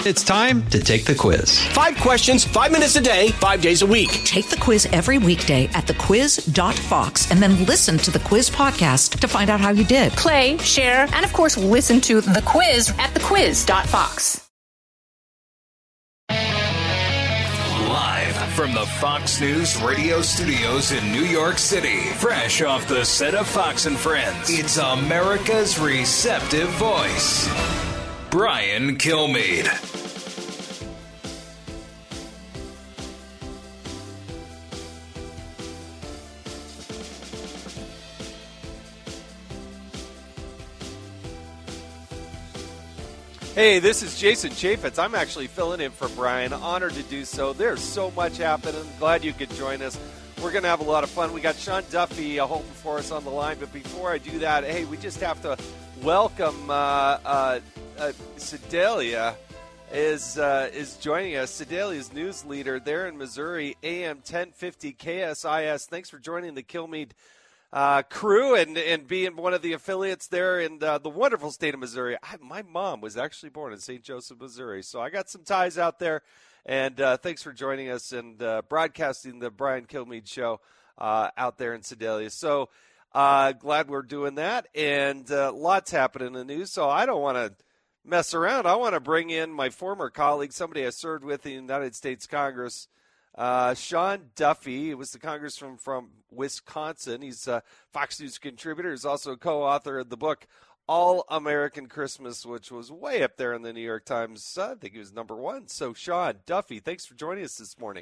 It's time to take the quiz. 5 questions, 5 minutes a day, 5 days a week. Take the quiz every weekday at thequiz.fox and then listen to the quiz podcast to find out how you did. Play, share, and of course, listen to the quiz at thequiz.fox. Live from the Fox News radio studios in New York City, fresh off the set of Fox and Friends, it's America's receptive voice, Brian Kilmeade. Hey, this is Jason Chaffetz. I'm actually filling in for Brian. Honored to do so. There's so much happening. Glad you could join us. We're going to have a lot of fun. We got Sean Duffy holding for us on the line. But before I do that, hey, we just have to welcome Sedalia is joining us. Sedalia's news leader there in Missouri, AM 1050 KSIS. Thanks for joining the Kilmeade crew and being one of the affiliates there in the wonderful state of Missouri. My mom was actually born in St. Joseph, Missouri, so I got some ties out there. And thanks for joining us and broadcasting the Brian Kilmeade Show out there in Sedalia. So glad we're doing that, and lots happening in the news. So I don't want to mess around. I want to bring in my former colleague, somebody I served with in the United States Congress, Sean Duffy. He was the congressman from Wisconsin. He's a Fox News contributor. He's also a co-author of the book All American Christmas, which was way up there in the New York Times. I think he was number 1. So, Sean Duffy, thanks for joining us this morning.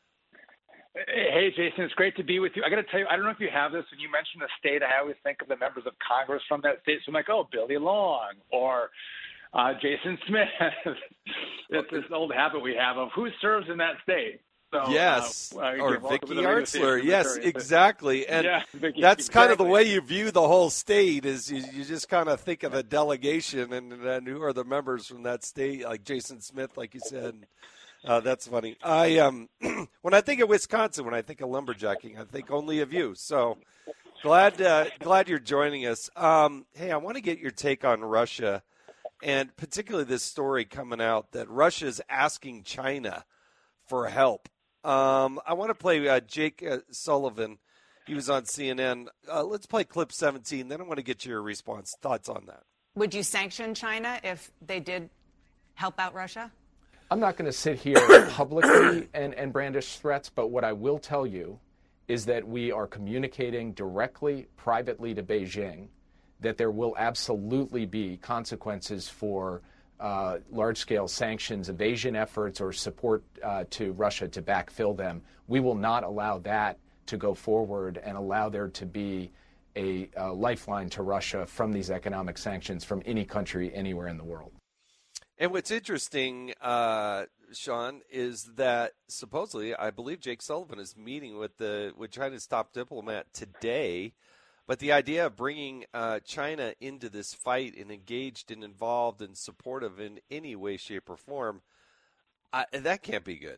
Hey, Jason, it's great to be with you. I got to tell you, I don't know if you have this. When you mention a state, I always think of the members of Congress from that state. So I'm like, oh, Billy Long or Jason Smith. It's this old habit we have of who serves in that state. So, yes, or Vicky Artzler. Yes, exactly. And yeah, that's kind of the way you view the whole state is you just kind of think of the delegation and who are the members from that state, like Jason Smith, like you said. That's funny. When I think of Wisconsin, when I think of lumberjacking, I think only of you. So glad you're joining us. Hey, I want to get your take on Russia, and particularly this story coming out that Russia is asking China for help. I want to play Jake Sullivan. He was on CNN. Let's play clip 17. Then I want to get your response, thoughts on that. Would you sanction China if they did help out Russia? I'm not going to sit here publicly and brandish threats, but what I will tell you is that we are communicating directly, privately to Beijing, that there will absolutely be consequences for large-scale sanctions, evasion efforts, or support to Russia to backfill them. We will not allow that to go forward and allow there to be a lifeline to Russia from these economic sanctions from any country anywhere in the world. And what's interesting, Sean, is that supposedly, I believe Jake Sullivan is meeting with China's top diplomat today. But the idea of bringing China into this fight and engaged and involved and supportive in any way, shape, or form, that can't be good.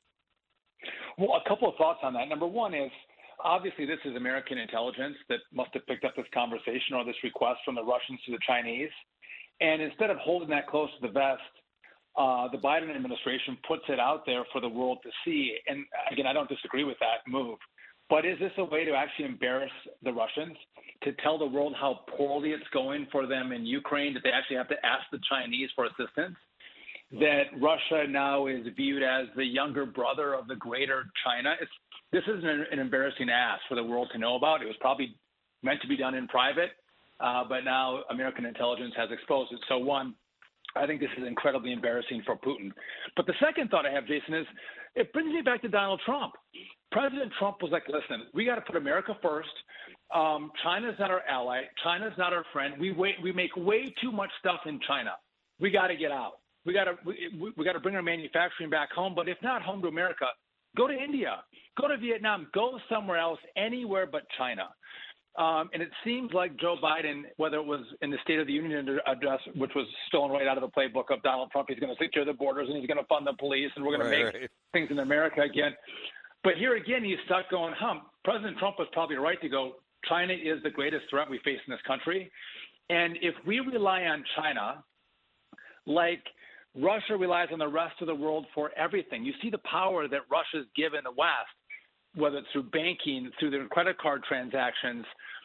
Well, a couple of thoughts on that. Number one is, obviously, this is American intelligence that must have picked up this conversation or this request from the Russians to the Chinese. And instead of holding that close to the vest, the Biden administration puts it out there for the world to see. And again, I don't disagree with that move. But is this a way to actually embarrass the Russians, to tell the world how poorly it's going for them in Ukraine, that they actually have to ask the Chinese for assistance, that Russia now is viewed as the younger brother of the greater China? This is an embarrassing ask for the world to know about. It was probably meant to be done in private, but now American intelligence has exposed it. So, one, I think this is incredibly embarrassing for Putin. But the second thought I have, Jason, is it brings me back to Donald Trump. President Trump was like, listen, we got to put America first. China's not our ally. China's not our friend. We make way too much stuff in China. We got to get out. We got to bring our manufacturing back home. But if not home to America, go to India, go to Vietnam, go somewhere else, anywhere but China. And it seems like Joe Biden, whether it was in the State of the Union address, which was stolen right out of the playbook of Donald Trump, he's going to secure the borders and he's going to fund the police and we're going to make things in America again. But here again, he's stuck going, President Trump was probably right to go, China is the greatest threat we face in this country. And if we rely on China, like Russia relies on the rest of the world for everything. You see the power that Russia's given the West, whether it's through banking, through their credit card transactions.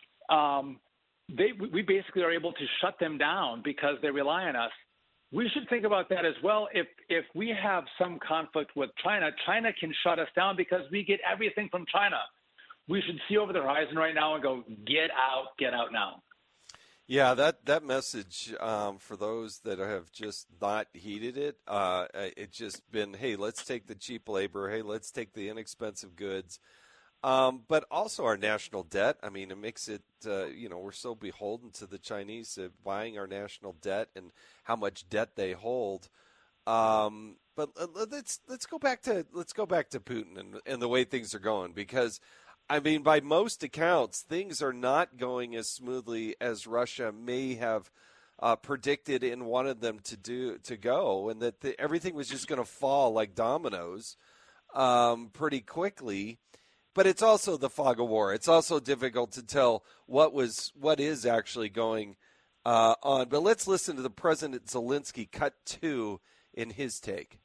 We basically are able to shut them down because they rely on us. We should think about that as well. If we have some conflict with China, China can shut us down because we get everything from China. We should see over the horizon right now and go, get out now. Yeah, that message for those that have just not heeded it, it's just been, hey, let's take the cheap labor. Hey, let's take the inexpensive goods. But also our national debt. I mean, it makes it, we're so beholden to the Chinese buying our national debt and how much debt they hold. But let's go back to Putin and the way things are going, because I mean, by most accounts, things are not going as smoothly as Russia may have predicted and wanted them to go, and that everything was just going to fall like dominoes pretty quickly. But it's also the fog of war. It's also difficult to tell what is actually going on. But let's listen to the President Zelensky, cut 2, in his take.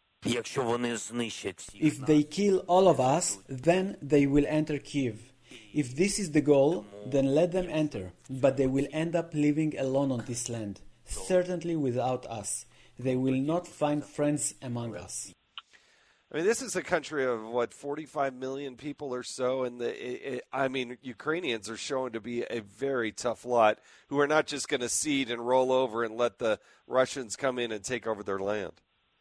If they kill all of us, then they will enter Kyiv. If this is the goal, then let them enter, but they will end up living alone on this land, certainly without us. They will not find friends among us. I mean, this is a country of, 45 million people or so, and Ukrainians are shown to be a very tough lot who are not just going to cede and roll over and let the Russians come in and take over their land.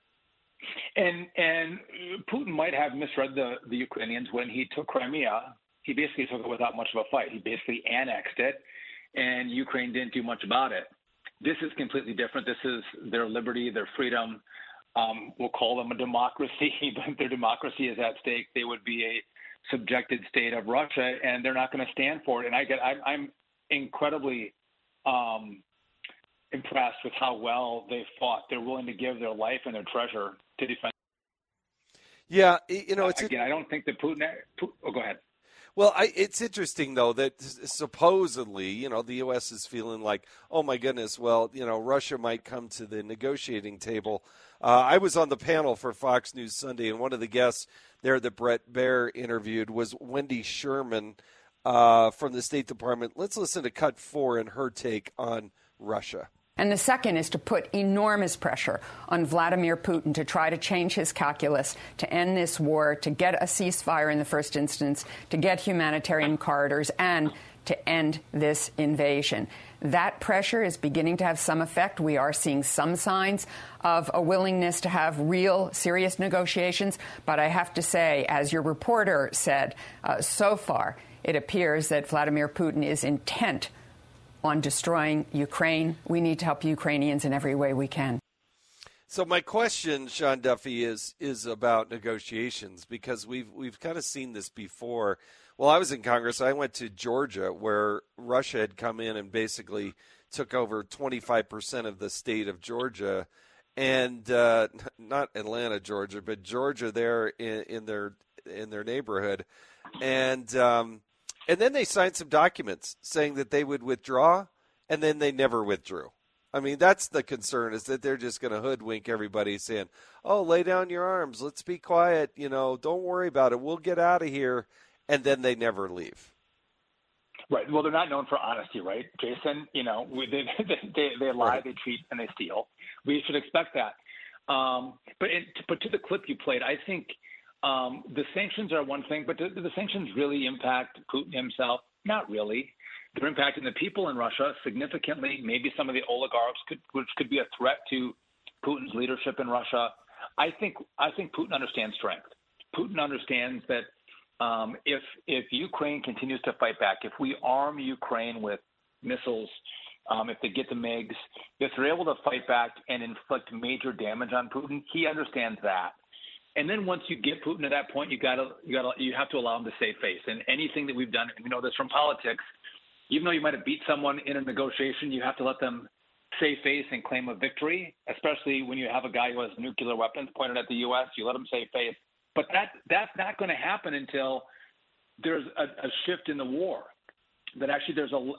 And Putin might have misread the Ukrainians when he took Crimea. He basically took it without much of a fight. He basically annexed it, and Ukraine didn't do much about it. This is completely different. This is their liberty, their freedom. We'll call them a democracy, but their democracy is at stake. They would be a subjected state of Russia, and they're not going to stand for it. And I'm incredibly impressed with how well they fought. They're willing to give their life and their treasure to defend. Yeah, it's again. I don't think that Putin. Oh, go ahead. Well, it's interesting, though, that supposedly, the U.S. is feeling like, oh, my goodness, well, Russia might come to the negotiating table. I was on the panel for Fox News Sunday, and one of the guests there that Brett Baer interviewed was Wendy Sherman from the State Department. Let's listen to cut 4 and her take on Russia. And the second is to put enormous pressure on Vladimir Putin to try to change his calculus, to end this war, to get a ceasefire in the first instance, to get humanitarian corridors, and to end this invasion. That pressure is beginning to have some effect. We are seeing some signs of a willingness to have real, serious negotiations. But I have to say, as your reporter said, so far it appears that Vladimir Putin is intent on destroying Ukraine. We need to help Ukrainians in every way we can. So my question, Sean Duffy, is about negotiations, because we've kind of seen this before. Well, I was in Congress. I went to Georgia, where Russia had come in and basically took over 25% of the state of Georgia, and not Atlanta, Georgia, but Georgia there in their neighborhood, and then they signed some documents saying that they would withdraw, and then they never withdrew. I mean, that's the concern, is that they're just going to hoodwink everybody saying, oh, lay down your arms, let's be quiet, don't worry about it, we'll get out of here, and then they never leave. Right. Well, they're not known for honesty, right, Jason? They lie, They cheat, and they steal. We should expect that. But to the clip you played, I think the sanctions are one thing, but do the sanctions really impact Putin himself? Not really. They're impacting the people in Russia significantly, maybe some of the oligarchs, which could be a threat to Putin's leadership in Russia. I think Putin understands strength. Putin understands that if Ukraine continues to fight back, if we arm Ukraine with missiles, if they get the MiGs, if they're able to fight back and inflict major damage on Putin, he understands that. And then once you get Putin to that point, you have to allow him to save face. And anything that we've done, and we know this from politics, even though you might have beat someone in a negotiation, you have to let them save face and claim a victory, especially when you have a guy who has nuclear weapons pointed at the U.S. You let him save face. But that's not going to happen until there's a shift in the war. that actually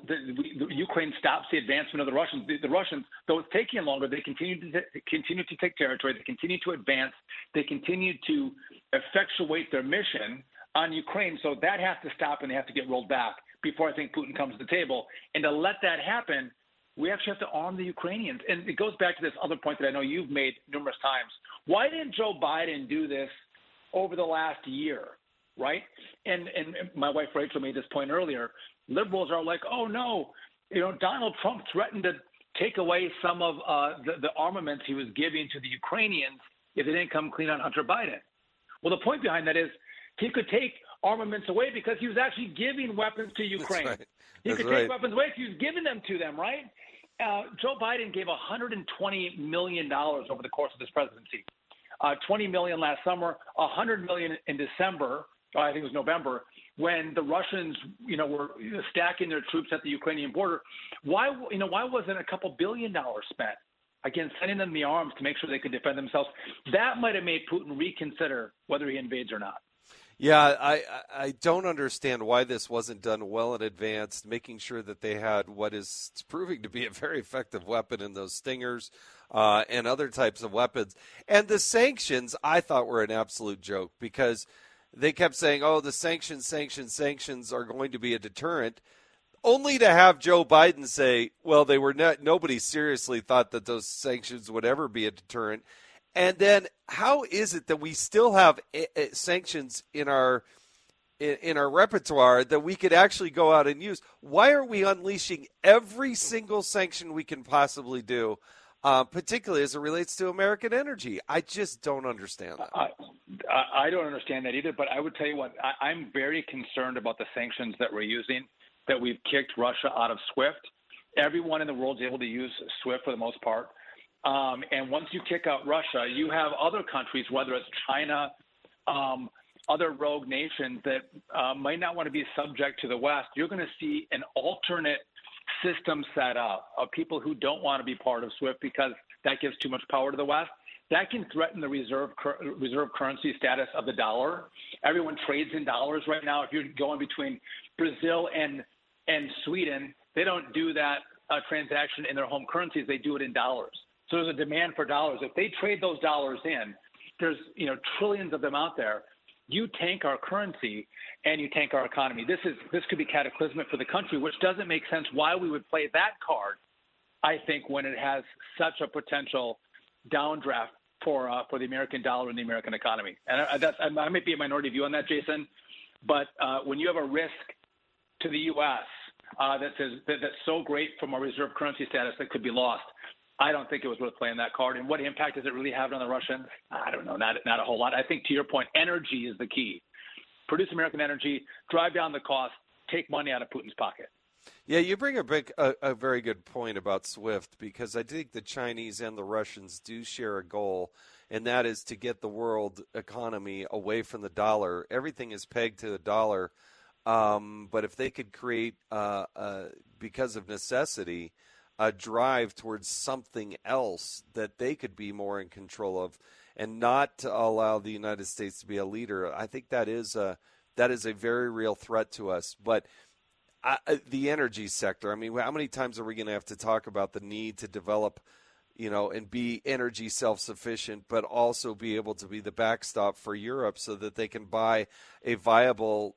Ukraine stops the advancement of the Russians. The Russians, though it's taking longer, they continue to take territory. They continue to advance. They continue to effectuate their mission on Ukraine. So that has to stop, and they have to get rolled back before I think Putin comes to the table. And to let that happen, we actually have to arm the Ukrainians. And it goes back to this other point that I know you've made numerous times. Why didn't Joe Biden do this over the last year, right? And my wife Rachel made this point earlier. Liberals are like, oh, no, Donald Trump threatened to take away some of the armaments he was giving to the Ukrainians if they didn't come clean on Hunter Biden. Well, the point behind that is he could take armaments away because he was actually giving weapons to Ukraine. That's right. He could take weapons away if he was giving them to them, right? Joe Biden gave $120 million over the course of his presidency. $20 million last summer, $100 million in December, I think it was November, when the Russians, were stacking their troops at the Ukrainian border. Why wasn't a couple $2 billion spent? Again, sending them the arms to make sure they could defend themselves. That might have made Putin reconsider whether he invades or not. Yeah, I don't understand why this wasn't done well in advance, making sure that they had what is proving to be a very effective weapon in those Stingers and other types of weapons. And the sanctions, I thought, were an absolute joke because they kept saying, oh, the sanctions are going to be a deterrent, only to have Joe Biden say, well, they were not, nobody seriously thought that those sanctions would ever be a deterrent. And then how is it that we still have sanctions in our repertoire that we could actually go out and use? Why are we unleashing every single sanction we can possibly do, particularly as it relates to American energy? I just don't understand that. I don't understand that either, but I would tell you what, I'm very concerned about the sanctions that we're using, that we've kicked Russia out of SWIFT. Everyone in the world is able to use SWIFT for the most part. And once you kick out Russia, you have other countries, whether it's China, other rogue nations that might not want to be subject to the West. You're going to see an alternate system set up of people who don't want to be part of SWIFT because that gives too much power to the West. That can threaten the reserve currency status of the dollar. Everyone trades in dollars right now. If you're going between Brazil and Sweden, they don't do that transaction in their home currencies. They do it in dollars. So there's a demand for dollars. If they trade those dollars in, there's trillions of them out there. You tank our currency and you tank our economy. This could be cataclysmic for the country, which doesn't make sense why we would play that card, I think, when it has such a potential downdraft for the American dollar and the American economy. And I might be a minority view on that, Jason, but when you have a risk to the U.S. That's so great from our reserve currency status that could be lost, I don't think it was worth playing that card. And what impact does it really have on the Russians? I don't know, not a whole lot. I think, to your point, energy is the key. Produce American energy, drive down the cost, take money out of Putin's pocket. Yeah, you bring a very good point about SWIFT, because I think the Chinese and the Russians do share a goal, and that is to get the world economy away from the dollar. Everything is pegged to the dollar, but if they could create, because of necessity, a drive towards something else that they could be more in control of, and not to allow the United States to be a leader, I think that is a very real threat to us. But the energy sector, I mean, how many times are we going to have to talk about the need to develop, and be energy self-sufficient, but also be able to be the backstop for Europe so that they can buy a viable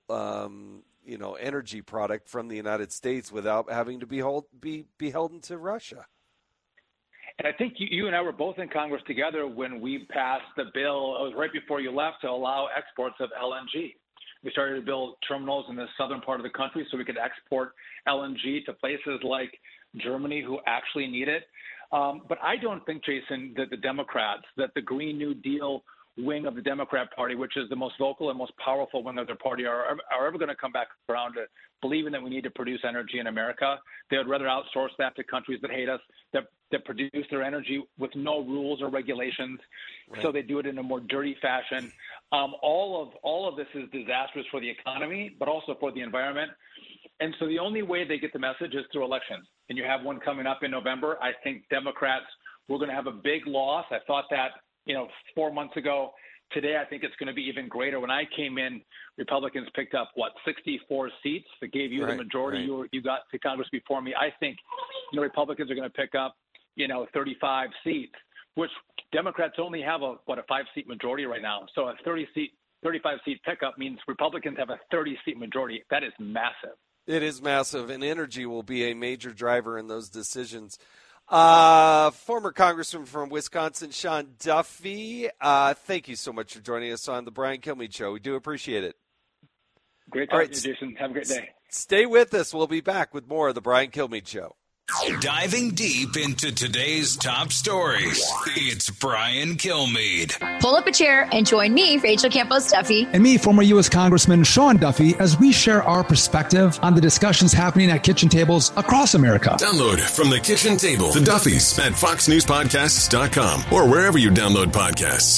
energy product from the United States without having to be beholden to Russia. And I think you and I were both in Congress together when we passed the bill. It was right before you left, to allow exports of LNG. We started to build terminals in the southern part of the country so we could export LNG to places like Germany who actually need it. But I don't think, Jason, that the Democrats, that the Green New Deal wing of the Democrat Party, which is the most vocal and most powerful wing of their party, are ever going to come back around to believing that we need to produce energy in America. They would rather outsource that to countries that hate us, that produce their energy with no rules or regulations. Right. So they do it in a more dirty fashion. All of this is disastrous for the economy, but also for the environment. And so the only way they get the message is through elections. And you have one coming up in November. I think Democrats, we're going to have a big loss. I thought that 4 months ago. Today, I think it's going to be even greater. When I came in, Republicans picked up, 64 seats that gave you the majority you got to Congress before me. I think, Republicans are going to pick up, 35 seats, which Democrats only have a 5-seat majority right now. So a 35-seat pickup means Republicans have a 30-seat majority. That is massive. It is massive, and energy will be a major driver in those decisions. Former Congressman from Wisconsin, Sean Duffy, thank you so much for joining us on the Brian Kilmeade Show. We do appreciate it. Great talking to you, Jason. Have a great day. Stay with us. We'll be back with more of the Brian Kilmeade Show. Diving deep into today's top stories, it's Brian Kilmeade. Pull up a chair and join me, Rachel Campos Duffy. And me, former U.S. Congressman Sean Duffy, as we share our perspective on the discussions happening at kitchen tables across America. Download From the Kitchen Table, The Duffys at foxnewspodcasts.com or wherever you download podcasts.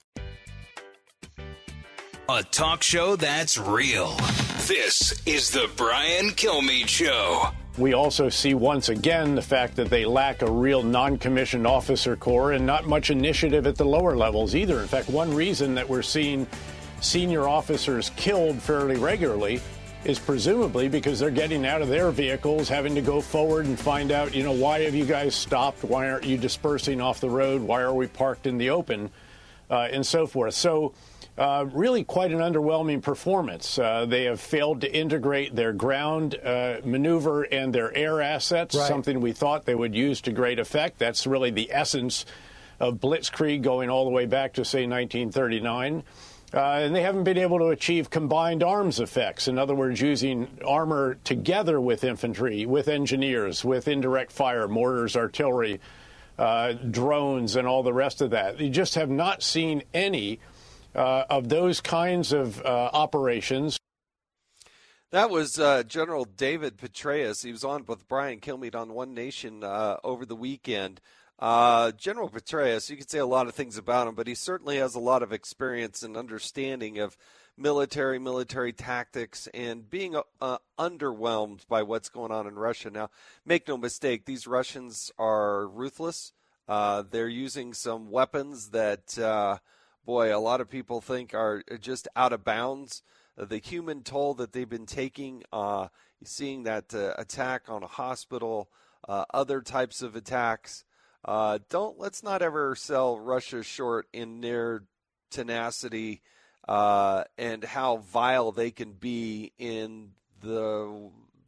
A talk show that's real. This is the Brian Kilmeade Show. We also see once again the fact that they lack a real non-commissioned officer corps and not much initiative at the lower levels either. In fact, one reason that we're seeing senior officers killed fairly regularly is presumably because they're getting out of their vehicles, having to go forward and find out, why have you guys stopped? Why aren't you dispersing off the road? Why are we parked in the open? And so forth. So really quite an underwhelming performance. They have failed to integrate their ground maneuver and their air assets, something we thought they would use to great effect. That's really the essence of Blitzkrieg going all the way back to, say, 1939. And they haven't been able to achieve combined arms effects. In other words, using armor together with infantry, with engineers, with indirect fire, mortars, artillery, drones, and all the rest of that. You just have not seen any of those kinds of operations. That was General David Petraeus. He was on with Brian Kilmeade on One Nation over the weekend. General Petraeus, you could say a lot of things about him, but he certainly has a lot of experience and understanding of military tactics and being underwhelmed by what's going on in Russia. Now, make no mistake, these Russians are ruthless. They're using some weapons that a lot of people think are just out of bounds. The human toll that they've been taking, seeing that attack on a hospital, other types of attacks. Let's not ever sell Russia short in their tenacity and how vile they can be in the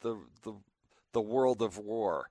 world of war.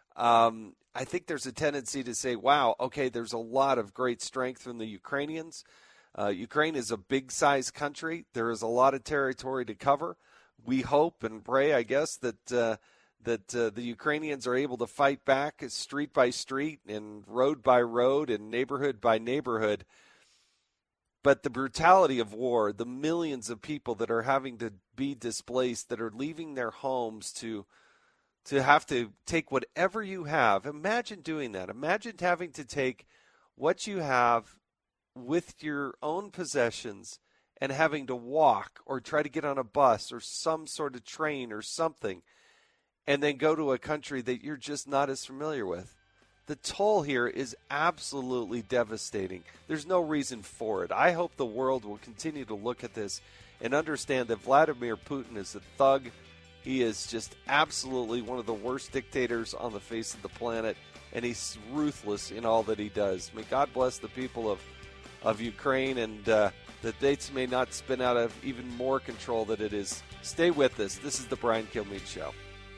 I think there's a tendency to say, wow, okay, there's a lot of great strength from the Ukrainians. Ukraine is a big-sized country. There is a lot of territory to cover. We hope and pray, I guess, that the Ukrainians are able to fight back street by street and road by road and neighborhood by neighborhood. But the brutality of war, the millions of people that are having to be displaced, that are leaving their homes to have to take whatever you have. Imagine doing that. Imagine having to take what you have with your own possessions and having to walk or try to get on a bus or some sort of train or something and then go to a country that you're just not as familiar with. The toll here is absolutely devastating. There's no reason for it. I hope the world will continue to look at this and understand that Vladimir Putin is a thug. He is just absolutely one of the worst dictators on the face of the planet, and he's ruthless in all that he does. May God bless the people of Ukraine, and that they may not spin out of even more control than it is. Stay with us. This is the Brian Kilmeade Show.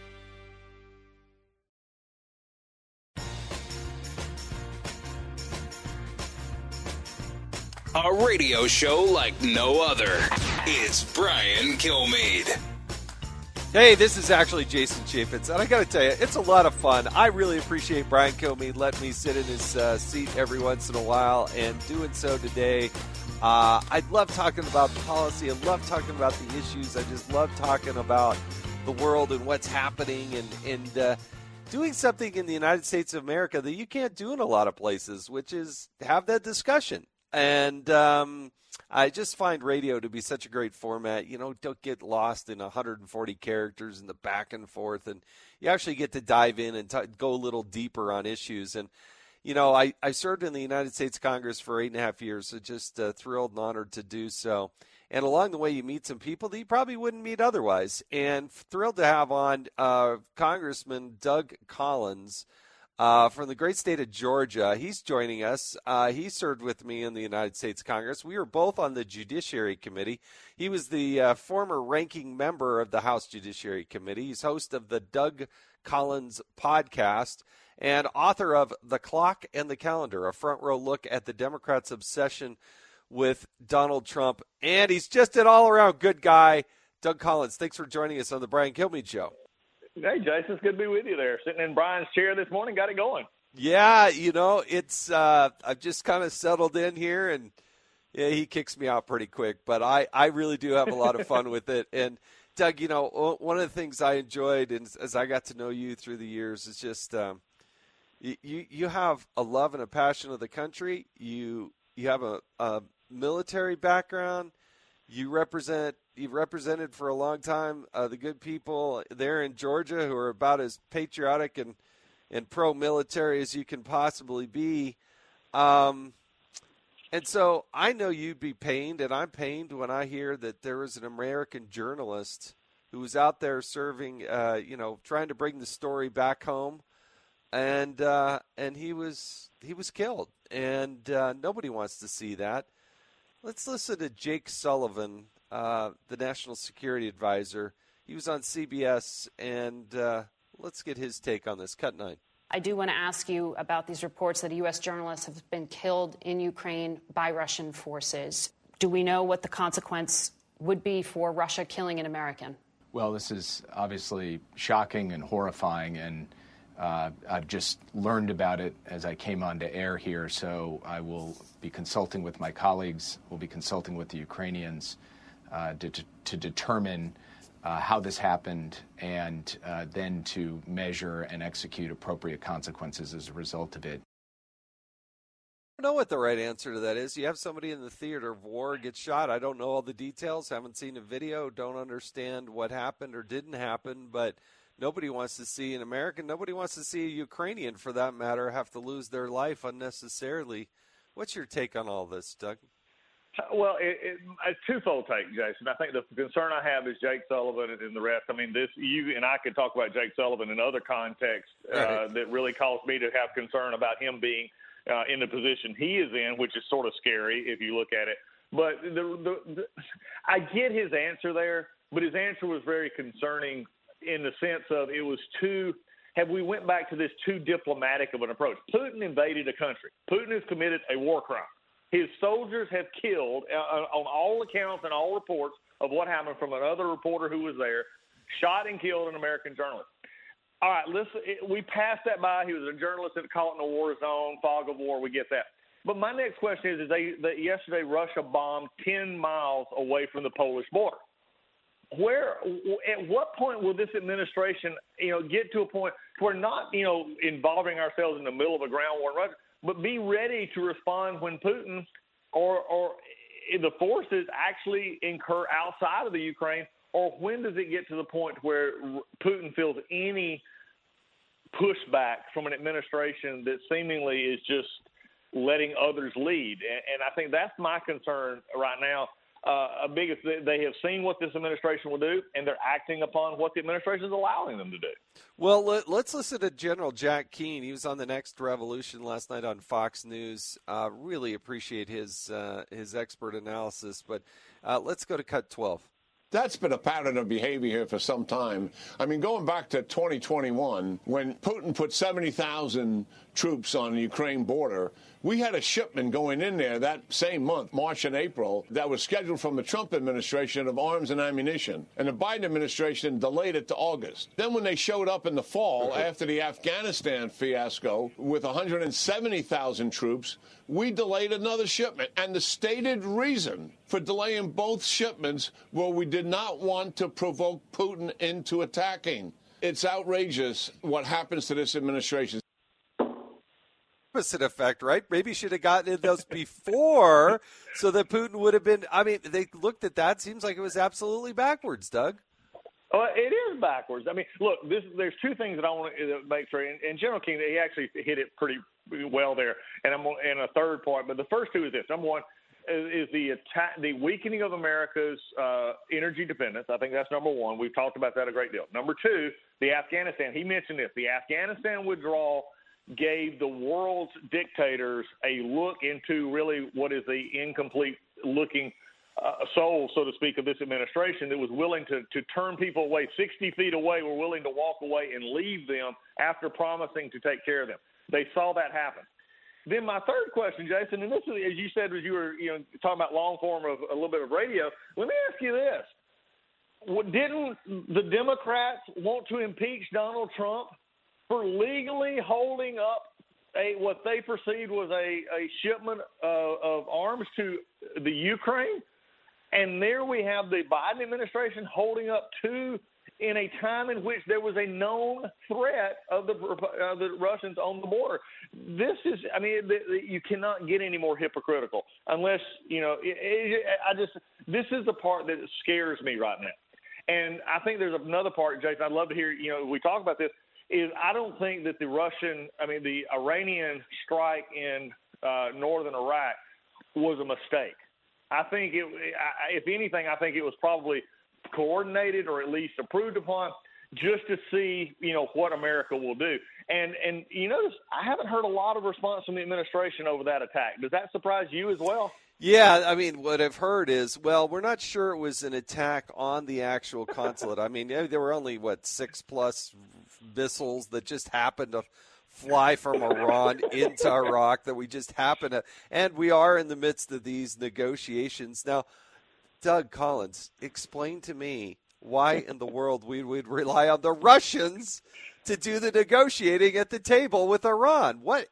A radio show like no other. It's Brian Kilmeade. Hey, this is actually Jason Chaffetz, and I got to tell you, it's a lot of fun. I really appreciate Brian Kilmeade letting me sit in his seat every once in a while, and doing so today. I love talking about policy. I love talking about the issues. I just love talking about the world and what's happening, and doing something in the United States of America that you can't do in a lot of places, which is have that discussion. And I just find radio to be such a great format. Don't get lost in 140 characters and the back and forth, and you actually get to dive in and go a little deeper on issues. And, I served in the United States Congress for 8.5 years, so just thrilled and honored to do so. And along the way, you meet some people that you probably wouldn't meet otherwise. And thrilled to have on Congressman Doug Collins from the great state of Georgia. He's joining us. He served with me in the United States Congress. We were both on the Judiciary Committee. He was the former ranking member of the House Judiciary Committee. He's host of the Doug Collins podcast and author of The Clock and the Calendar, a front row look at the Democrats' obsession with Donald Trump. And he's just an all-around good guy. Doug Collins, thanks for joining us on the Brian Kilmeade Show. Hey, Jason, it's good to be with you there. Sitting in Brian's chair this morning, got it going. Yeah, it's I've just kind of settled in here, and yeah, he kicks me out pretty quick, but I really do have a lot of fun with it. And Doug, one of the things I enjoyed as I got to know you through the years is just you have a love and a passion of the country. You have a military background. You've represented for a long time the good people there in Georgia who are about as patriotic and pro-military as you can possibly be. And so I know you'd be pained, and I'm pained when I hear that there was an American journalist who was out there serving, trying to bring the story back home, and he was killed, and nobody wants to see that. Let's listen to Jake Sullivan, the National Security Advisor. He was on CBS, and let's get his take on this. Cut 9. I do want to ask you about these reports that U.S. journalists have been killed in Ukraine by Russian forces. Do we know what the consequence would be for Russia killing an American? Well, this is obviously shocking and horrifying, and I've just learned about it as I came onto air here, so I will be consulting with my colleagues, we'll be consulting with the Ukrainians to determine how this happened and then to measure and execute appropriate consequences as a result of it. I don't know what the right answer to that is. You have somebody in the theater of war get shot. I don't know all the details, haven't seen a video, don't understand what happened or didn't happen, but nobody wants to see an American, nobody wants to see a Ukrainian, for that matter, have to lose their life unnecessarily. What's your take on all this, Doug? Well, it's a twofold take, Jason. I think the concern I have is Jake Sullivan and the rest. I mean, you and I could talk about Jake Sullivan in other contexts that really caused me to have concern about him being in the position he is in, which is sort of scary if you look at it. But I get his answer there, but his answer was very concerning in the sense of it was we went back to this too diplomatic of an approach. Putin invaded a country. Putin has committed a war crime. His soldiers have killed, on all accounts and all reports of what happened from another reporter who was there, shot and killed an American journalist. All right, listen, we passed that by. He was a journalist that caught in a war zone, fog of war. We get that. But my next question is yesterday Russia bombed 10 miles away from the Polish border. At what point will this administration, get to a point where not, involving ourselves in the middle of a ground war in Russia, but be ready to respond when Putin or the forces actually incur outside of the Ukraine, or when does it get to the point where Putin feels any pushback from an administration that seemingly is just letting others lead? And I think that's my concern right now. Biggest, they have seen what this administration will do, and they're acting upon what the administration is allowing them to do. Well, let's listen to General Jack Keane. He was on The Next Revolution last night on Fox News. Really appreciate his expert analysis. But let's go to cut 12. That's been a pattern of behavior here for some time. I mean, going back to 2021, when Putin put 70,000 troops on the Ukraine border, we had a shipment going in there that same month, March and April, that was scheduled from the Trump administration of arms and ammunition. And the Biden administration delayed it to August. Then when they showed up in the fall after the Afghanistan fiasco with 170,000 troops, we delayed another shipment. And the stated reason for delaying both shipments was we did not want to provoke Putin into attacking. It's outrageous what happens to this administration. Opposite effect, right? Maybe you should have gotten in those before so that Putin would have been – I mean, they looked at that. Seems like it was absolutely backwards, Doug. It is backwards. I mean, look, there's two things that I want to make sure. And General King, he actually hit it pretty well there. And I'm in a third part, but the first two is this. Number one is the weakening of America's energy dependence. I think that's number one. We've talked about that a great deal. Number two, the Afghanistan. He mentioned this. The Afghanistan withdrawal gave the world's dictators a look into really what is the incomplete looking soul, so to speak, of this administration that was willing to turn people away 60 feet away, were willing to walk away and leave them after promising to take care of them. They saw that happen. Then my third question, Jason, and this is, as you said, as you were talking about long form of a little bit of radio, let me ask you this. Didn't the Democrats want to impeach Donald Trump for legally holding up what they perceived was a shipment of arms to the Ukraine? And there we have the Biden administration holding up two in a time in which there was a known threat of the Russians on the border. This is, I mean, you cannot get any more hypocritical unless, this is the part that scares me right now. And I think there's another part, Jason, I'd love to hear, we talk about this, is I don't think that the Iranian strike in northern Iraq was a mistake. I think if anything, I think it was probably coordinated or at least approved upon just to see, what America will do. And you notice I haven't heard a lot of response from the administration over that attack. Does that surprise you as well? Yeah, I mean, what I've heard is, well, we're not sure it was an attack on the actual consulate. I mean, there were only, 6+ missiles that just happened to fly from Iran into Iraq that we just happen to, and we are in the midst of these negotiations. Now, Doug Collins, explain to me why in the world we would rely on the Russians to do the negotiating at the table with Iran. Well,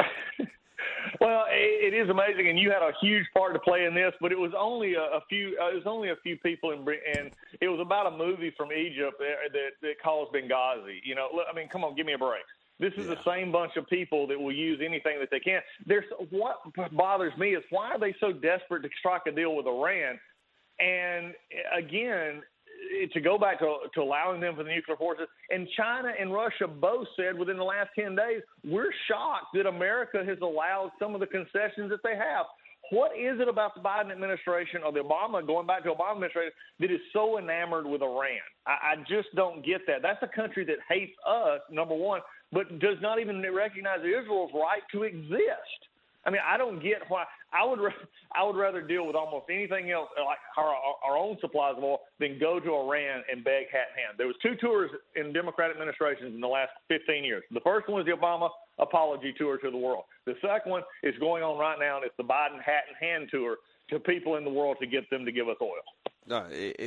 it is amazing, and you had a huge part to play in this, but it was only a few. It was only a few people, and it was about a movie from Egypt that calls Benghazi. I mean, come on, give me a break. This is the same bunch of people that will use anything that they can. What bothers me is why are they so desperate to strike a deal with Iran? And again, to go back to allowing them for the nuclear forces, and China and Russia both said within the last 10 days, we're shocked that America has allowed some of the concessions that they have. What is it about the Biden administration or going back to Obama administration, that is so enamored with Iran? I just don't get that. That's a country that hates us, number one, but does not even recognize Israel's right to exist. I mean, I don't get why. I would rather deal with almost anything else, like our own supplies of oil, than go to Iran and beg hat in hand. There was 2 tours in Democratic administrations in the last 15 years. The first one was the Obama apology tour to the world. The second one is going on right now, and it's the Biden hat in hand tour to people in the world to get them to give us oil. No,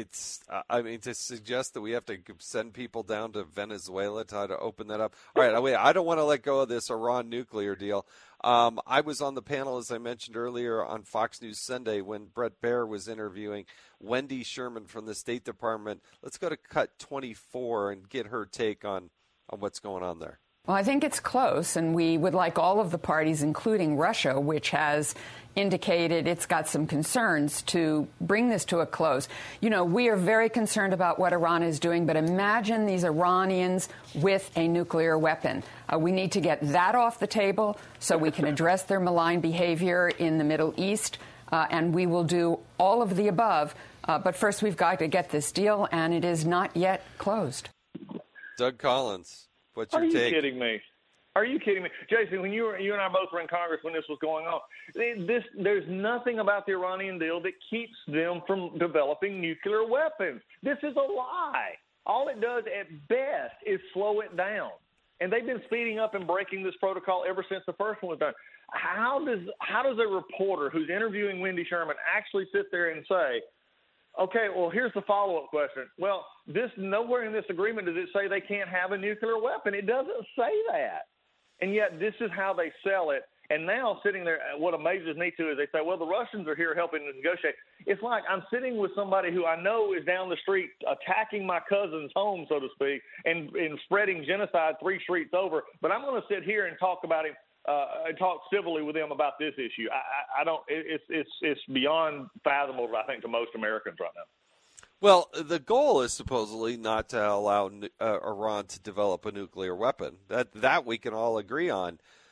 I mean, to suggest that we have to send people down to Venezuela to open that up. All right, wait, I don't want to let go of this Iran nuclear deal. I was on the panel, as I mentioned earlier, on Fox News Sunday when Bret Baier was interviewing Wendy Sherman from the State Department. Let's go to cut 24 and get her take on what's going on there. Well, I think it's close, and we would like all of the parties, including Russia, which has indicated it's got some concerns, to bring this to a close. We are very concerned about what Iran is doing, but imagine these Iranians with a nuclear weapon. We need to get that off the table so we can address their malign behavior in the Middle East, and we will do all of the above. But first, we've got to get this deal, and it is not yet closed. Doug Collins. What's your take? Are you kidding me? Are you kidding me? Jason, when you and I both were in Congress when this was going on, there's nothing about the Iranian deal that keeps them from developing nuclear weapons. This is a lie. All it does at best is slow it down. And they've been speeding up and breaking this protocol ever since the first one was done. How does a reporter who's interviewing Wendy Sherman actually sit there and say, okay, well, here's the follow-up question. Well, nowhere in this agreement does it say they can't have a nuclear weapon. It doesn't say that. And yet this is how they sell it. And now sitting there, what amazes me too is they say, well, the Russians are here helping to negotiate. It's like I'm sitting with somebody who I know is down the street attacking my cousin's home, so to speak, and spreading genocide 3 streets over. But I'm going to sit here and talk about him. Talk civilly with them about this issue. I don't. It's beyond fathomable, I think, to most Americans right now. Well, the goal is supposedly not to allow Iran to develop a nuclear weapon. That we can all agree on.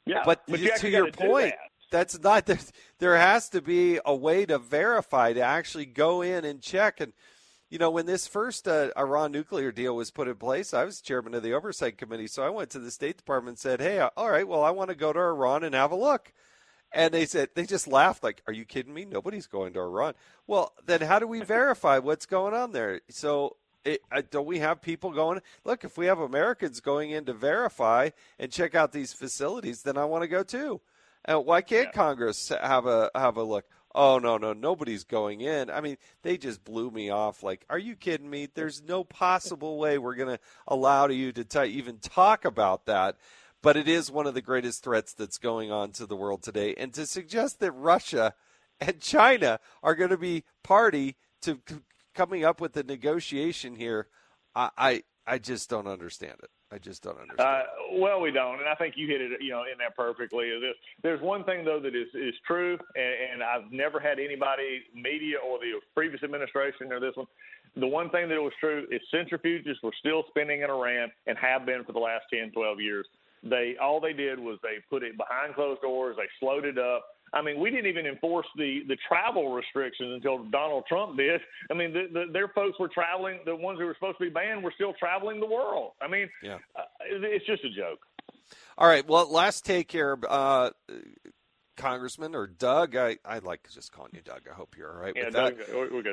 Yeah, but you to your point, that's not there has to be a way to verify, to actually go in and check. And when this first Iran nuclear deal was put in place, I was chairman of the oversight committee, so I went to the State Department and said, hey, all right, well, I want to go to Iran and have a look. And they just laughed like, are you kidding me? Nobody's going to Iran. Well, then how do we verify what's going on there? So don't we have people going, look, if we have Americans going in to verify and check out these facilities, then I want to go too. Why can't Congress have a look? Oh, no, nobody's going in. I mean, they just blew me off. Like, are you kidding me? There's no possible way we're going to allow you to even talk about that. But it is one of the greatest threats that's going on to the world today. And to suggest that Russia and China are going to be party to coming up with a negotiation here, I just don't understand it. I just don't understand. Well, we don't, and I think you hit it, in there perfectly. There's one thing though that is true, and I've never had anybody, media or the previous administration or this one. The one thing that was true is centrifuges were still spinning in Iran and have been for the last 10, 12 years. All they did was they put it behind closed doors. They slowed it up. I mean, we didn't even enforce the travel restrictions until Donald Trump did. I mean, their folks were traveling. The ones who were supposed to be banned were still traveling the world. I mean, it's just a joke. All right. Well, last take here, Congressman or Doug. I like just calling you Doug. I hope you're all right with Doug, that. We're good.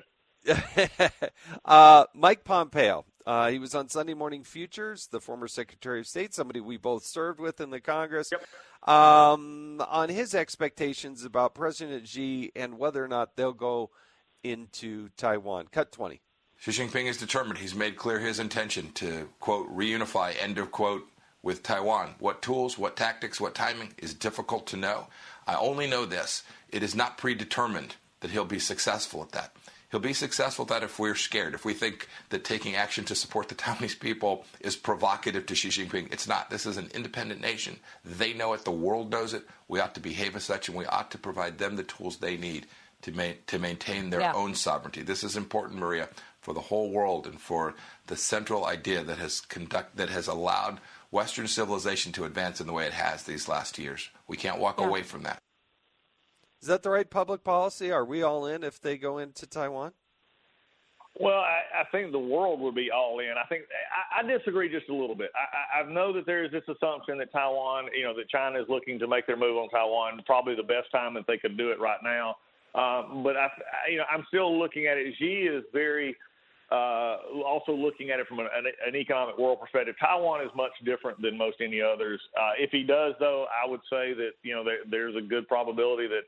Mike Pompeo. He was on Sunday Morning Futures, the former Secretary of State, somebody we both served with in the Congress, on his expectations about President Xi and whether or not they'll go into Taiwan. Cut 20. Xi Jinping is determined. He's made clear his intention to, quote, reunify, end of quote, with Taiwan. What tools, what tactics, what timing is difficult to know. I only know this. It is not predetermined that he'll be successful at that. He'll be successful at that if we're scared, if we think that taking action to support the Taiwanese people is provocative to Xi Jinping. It's not. This is an independent nation. They know it. The world knows it. We ought to behave as such, and we ought to provide them the tools they need to maintain their own sovereignty. This is important, Maria, for the whole world and for the central idea that has allowed Western civilization to advance in the way it has these last years. We can't walk away from that. Is that the right public policy? Are we all in if they go into Taiwan? Well, I think the world would be all in. I think I disagree just a little bit. I know that there is this assumption that Taiwan, that China is looking to make their move on Taiwan, probably the best time that they could do it right now. But I'm still looking at it. Xi is very also looking at it from an economic world perspective. Taiwan is much different than most any others. If he does, though, I would say that there's a good probability that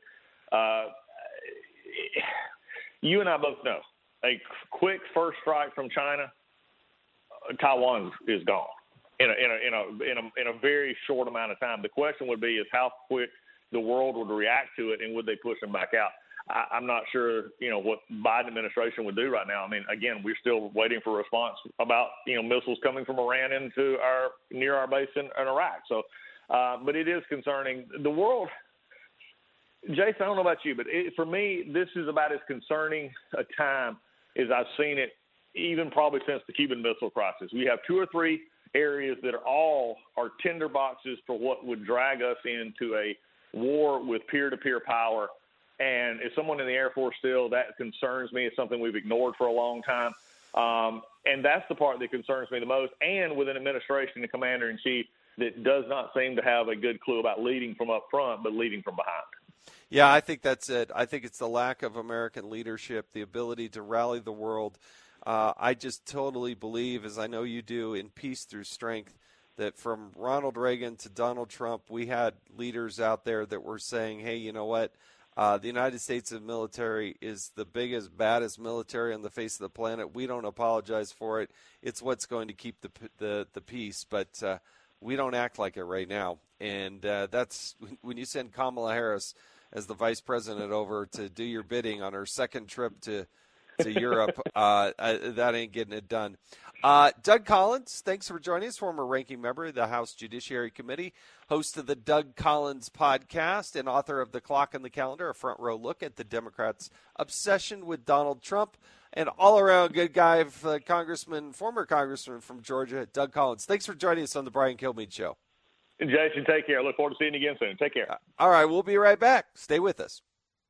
you and I both know a quick first strike from China, Taiwan is gone in a very short amount of time. The question would be is how quick the world would react to it and would they push them back out? I'm not sure, what Biden administration would do right now. I mean, again, we're still waiting for a response about, missiles coming from Iran into near our base in Iraq. So, but it is concerning. The world, Jason, I don't know about you, but for me, this is about as concerning a time as I've seen it, even probably since the Cuban Missile Crisis. We have 2 or 3 areas that are tinderboxes for what would drag us into a war with peer-to-peer power. And as someone in the Air Force still, that concerns me. It's something we've ignored for a long time. And that's the part that concerns me the most. And with an administration and commander-in-chief that does not seem to have a good clue about leading from up front, but leading from behind. Yeah, I think that's it. I think it's the lack of American leadership, the ability to rally the world. I just totally believe, as I know you do, in peace through strength, that from Ronald Reagan to Donald Trump, we had leaders out there that were saying, hey, you know what? The United States military is the biggest, baddest military on the face of the planet. We don't apologize for it. It's what's going to keep the peace, but we don't act like it right now. And that's when you send Kamala Harris as the vice president over to do your bidding on her second trip to Europe, that ain't getting it done. Doug Collins, thanks for joining us, former ranking member of the House Judiciary Committee, host of the Doug Collins podcast, and author of The Clock and the Calendar, a front row look at the Democrats' obsession with Donald Trump, and all-around good guy, former congressman from Georgia, Doug Collins. Thanks for joining us on the Brian Kilmeade Show. Jason, take care. I look forward to seeing you again soon. Take care. All right, we'll be right back. Stay with us.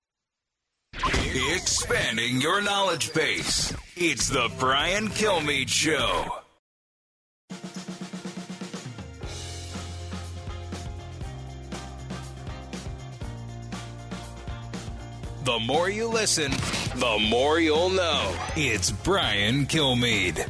Expanding your knowledge base. It's the Brian Kilmeade Show. The more you listen, the more you'll know. It's Brian Kilmeade.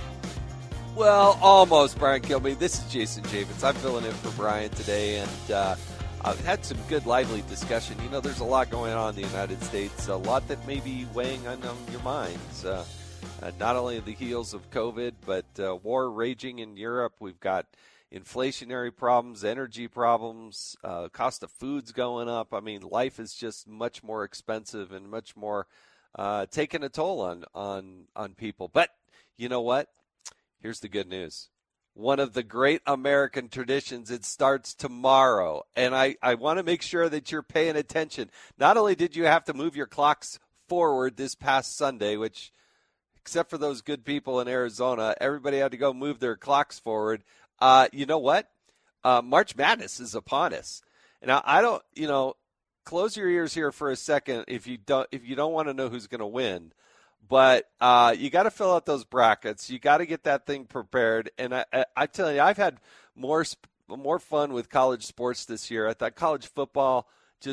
Well, almost Brian Kilmeade. This is Jason Chaffetz. I'm filling in for Brian today, and I've had some good, lively discussion. You know, there's a lot going on in the United States, a lot that may be weighing on your minds. Not only the heels of COVID, but war raging in Europe. We've got inflationary problems, energy problems, cost of food's going up. I mean, life is just much more expensive and much more taking a toll on people. But you know what? Here's the good news. One of the great American traditions, it starts tomorrow. And I want to make sure that you're paying attention. Not only did you have to move your clocks forward this past Sunday, which, except for those good people in Arizona, everybody had to go move their clocks forward. You know what? March Madness is upon us. Now, I don't, close your ears here for a second if you don't want to know who's going to win. But you got to fill out those brackets. You got to get that thing prepared. And I tell you, I've had more fun with college sports this year. I thought college football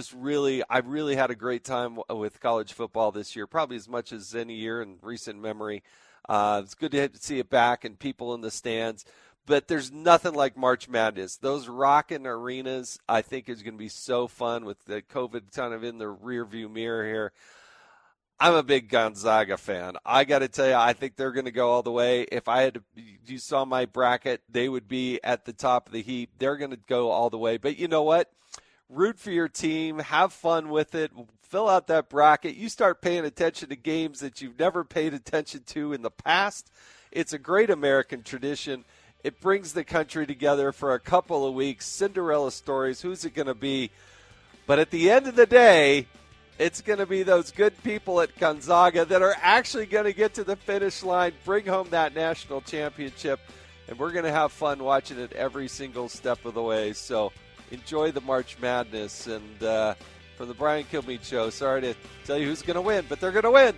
I really had a great time with college football this year, probably as much as any year in recent memory. It's good to see it back and people in the stands. But there's nothing like March Madness. Those rockin' arenas, I think, is going to be so fun with the COVID kind of in the rearview mirror here. I'm a big Gonzaga fan. I got to tell you, I think they're going to go all the way. If you saw my bracket, they would be at the top of the heap. They're going to go all the way. But you know what? Root for your team. Have fun with it. Fill out that bracket. You start paying attention to games that you've never paid attention to in the past. It's a great American tradition. It brings the country together for a couple of weeks. Cinderella stories. Who's it going to be? But at the end of the day, it's going to be those good people at Gonzaga that are actually going to get to the finish line, bring home that national championship, and we're going to have fun watching it every single step of the way. So enjoy the March Madness. And from the Brian Kilmeade Show, sorry to tell you who's going to win, but they're going to win.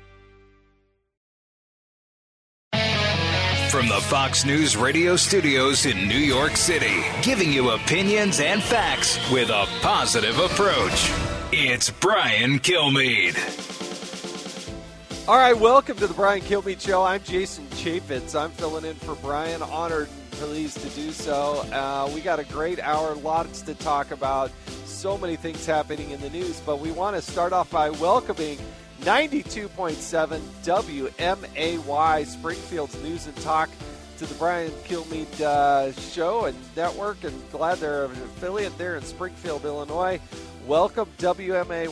From the Fox News radio studios in New York City, giving you opinions and facts with a positive approach. It's Brian Kilmeade. All right, welcome to the Brian Kilmeade Show. I'm Jason Chaffetz. I'm filling in for Brian. Honored and pleased to do so. We got a great hour, lots to talk about. So many things happening in the news, but we want to start off by welcoming 92.7 WMAY, Springfield's News and Talk, to the Brian Kilmeade Show and Network, and glad they're an affiliate there in Springfield, Illinois. Welcome, WMAY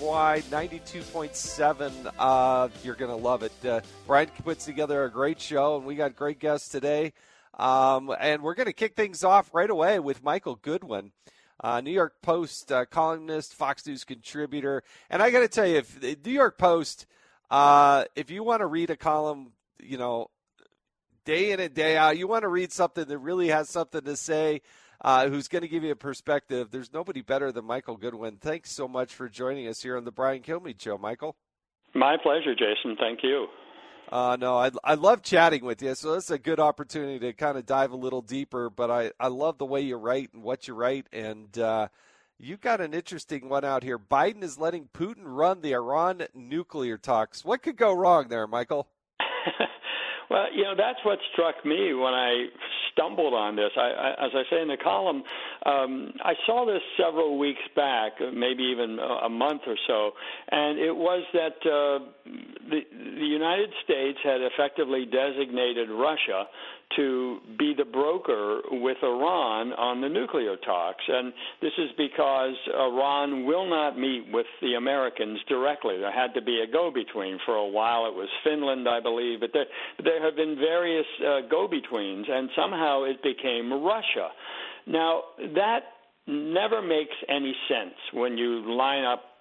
92.7. You're going to love it. Brian puts together a great show, and we got great guests today. And we're going to kick things off right away with Michael Goodwin, New York Post columnist, Fox News contributor. And I got to tell you, if the New York Post, if you want to read a column, day in and day out, you want to read something that really has something to say, who's going to give you a perspective, there's nobody better than Michael Goodwin. Thanks so much for joining us here on the Brian Kilmeade Show, Michael. My pleasure, Jason. Thank you. No, I love chatting with you, so this is a good opportunity to kind of dive a little deeper, but I love the way you write and what you write, and you've got an interesting one out here. Biden is letting Putin run the Iran nuclear talks. What could go wrong there, Michael? Well, that's what struck me when I stumbled on this. As I say in the column, I saw this several weeks back, maybe even a month or so, and it was that the United States had effectively designated Russia to be the broker with Iran on the nuclear talks. And this is because Iran will not meet with the Americans directly. There had to be a go-between. For a while it was Finland, I believe, but there have been various go-betweens, and somehow it became Russia. Now, that never makes any sense when you line up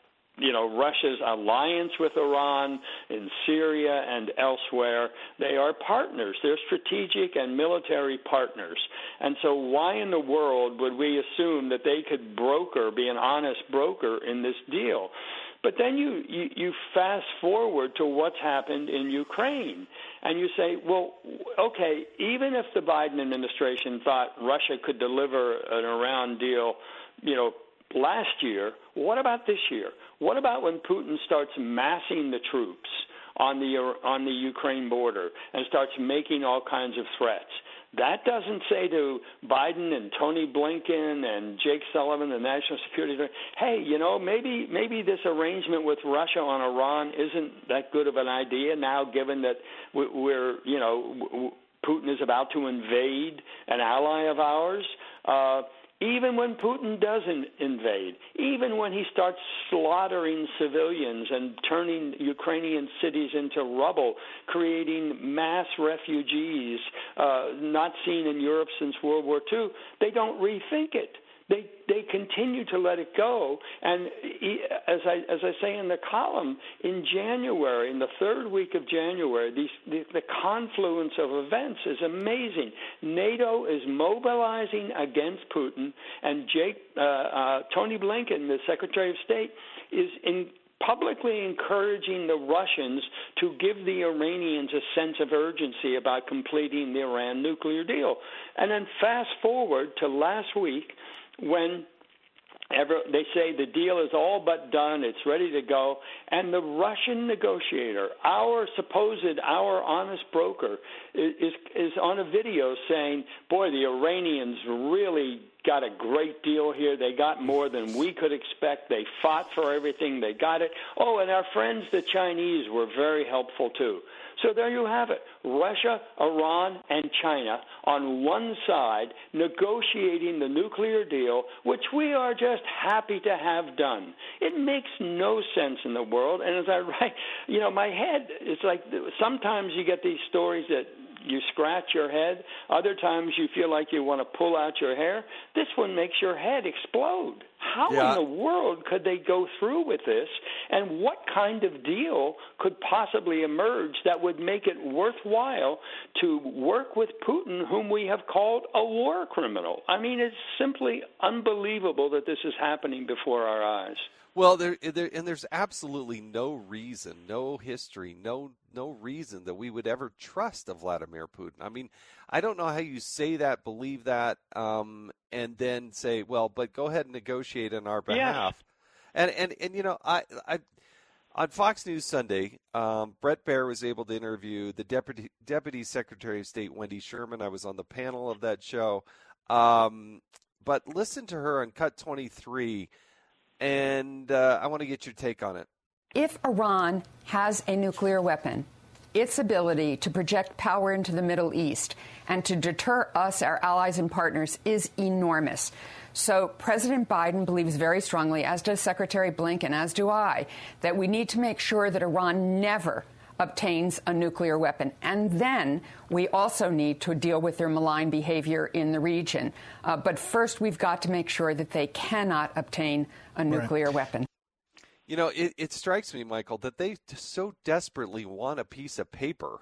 Russia's alliance with Iran in Syria and elsewhere. They are partners. They're strategic and military partners. And so why in the world would we assume that they could be an honest broker in this deal? But then you fast forward to what's happened in Ukraine, and you say, well, okay, even if the Biden administration thought Russia could deliver an Iran deal, last year, what about this year? What about when Putin starts massing the troops on the Ukraine border and starts making all kinds of threats? That doesn't say to Biden and Tony Blinken and Jake Sullivan, the National Security Director, hey, maybe this arrangement with Russia on Iran isn't that good of an idea now, given that Putin is about to invade an ally of ours. Even when Putin doesn't invade, even when he starts slaughtering civilians and turning Ukrainian cities into rubble, creating mass refugees not seen in Europe since World War II, they don't rethink it. They continue to let it go. And as I say in the column, in January, in the third week of January, the confluence of events is amazing. NATO is mobilizing against Putin, and Tony Blinken, the Secretary of State, is publicly encouraging the Russians to give the Iranians a sense of urgency about completing the Iran nuclear deal. And then fast forward to last week, when they say the deal is all but done, it's ready to go, and the Russian negotiator, our honest broker, is on a video saying, boy, the Iranians really got a great deal here. They got more than we could expect. They fought for everything. They got it. Oh, and our friends, the Chinese, were very helpful too. So there you have it. Russia, Iran, and China on one side negotiating the nuclear deal, which we are just happy to have done. It makes no sense in the world. And as I write, my head, it's like sometimes you get these stories that you scratch your head. Other times you feel like you want to pull out your hair. This one makes your head explode. How in the world could they go through with this? And what kind of deal could possibly emerge that would make it worthwhile to work with Putin, whom we have called a war criminal? I mean, it's simply unbelievable that this is happening before our eyes. Well, there's absolutely no reason, no history, no reason that we would ever trust a Vladimir Putin. I mean, I don't know how you say that, believe that, and then say, well, but go ahead and negotiate on our behalf. Yes. And I on Fox News Sunday, Bret Baier was able to interview the Deputy Secretary of State, Wendy Sherman. I was on the panel of that show. But listen to her on Cut 23. And I want to get your take on it. If Iran has a nuclear weapon, its ability to project power into the Middle East and to deter us, our allies and partners, is enormous. So President Biden believes very strongly, as does Secretary Blinken, as do I, that we need to make sure that Iran never obtains a nuclear weapon. And then we also need to deal with their malign behavior in the region. But first, we've got to make sure that they cannot obtain a nuclear weapon. It strikes me, Michael, that they so desperately want a piece of paper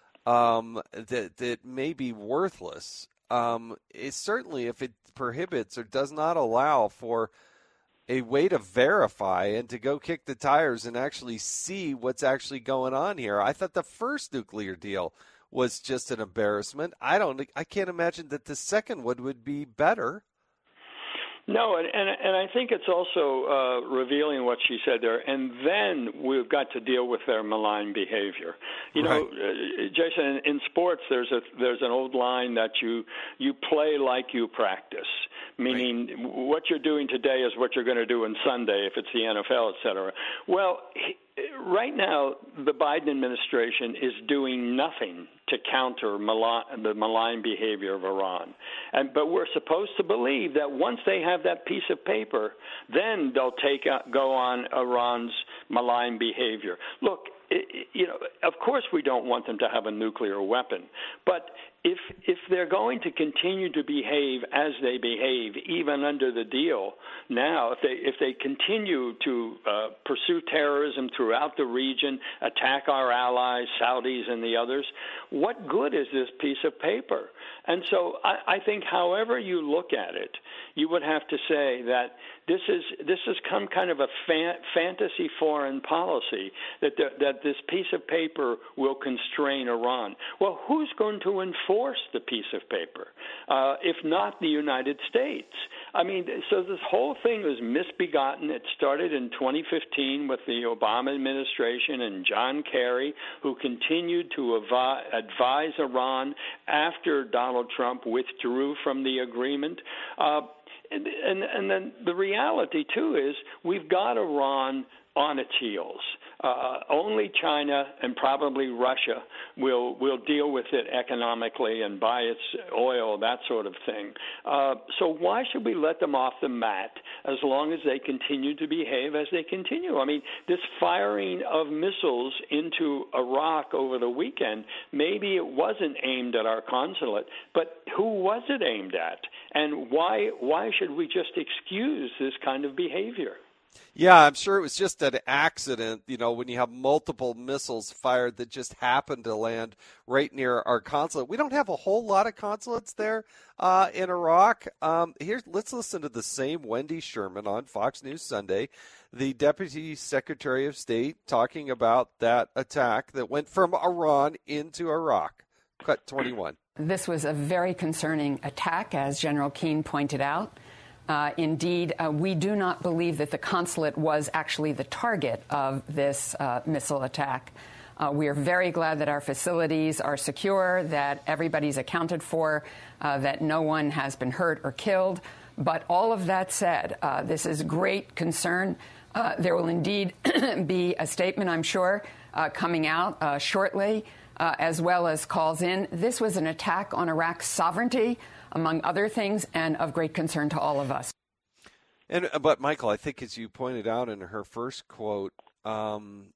that may be worthless. Certainly, if it prohibits or does not allow for a way to verify and to go kick the tires and actually see what's actually going on here. I thought the first nuclear deal was just an embarrassment. I can't imagine that the second one would be better. No, and I think it's also revealing what she said there. And then we've got to deal with their malign behavior. You know, Jason, in sports, there's an old line that you play like you practice, meaning what you're doing today is what you're going to do on Sunday if it's the NFL, et cetera. Well, right now, the Biden administration is doing nothing to counter the malign behavior of Iran. But we're supposed to believe that once they have that piece of paper, then they'll go on Iran's malign behavior. Look, of course we don't want them to have a nuclear weapon, but if they're going to continue to behave as they behave, even under the deal now, if they continue to pursue terrorism throughout the region, attack our allies, Saudis and the others, what good is this piece of paper? And so I think however you look at it, you would have to say that this has come kind of a fantasy foreign policy that this piece of paper will constrain Iran. Well, who's going to enforce the piece of paper, if not the United States? I mean, so this whole thing was misbegotten. It started in 2015 with the Obama administration and John Kerry, who continued to advise Iran after Donald Trump withdrew from the agreement. And then the reality, too, is we've got Iran on its heels. Only China and probably Russia will deal with it economically and buy its oil, that sort of thing. So why should we let them off the mat as long as they continue to behave as they continue? I mean, this firing of missiles into Iraq over the weekend, maybe it wasn't aimed at our consulate, but who was it aimed at? And why should we just excuse this kind of behavior? Yeah, I'm sure it was just an accident, when you have multiple missiles fired that just happened to land right near our consulate. We don't have a whole lot of consulates there in Iraq. Let's listen to the same Wendy Sherman on Fox News Sunday, the Deputy Secretary of State, talking about that attack that went from Iran into Iraq. Cut 21. This was a very concerning attack, as General Keane pointed out. Indeed, we do not believe that the consulate was actually the target of this missile attack. We are very glad that our facilities are secure, that everybody's accounted for, that no one has been hurt or killed. But all of that said, this is great concern. There will indeed be a statement, I'm sure, coming out shortly, as well as calls in. This was an attack on Iraq's sovereignty, among other things, and of great concern to all of us. But, Michael, I think as you pointed out in her first quote, then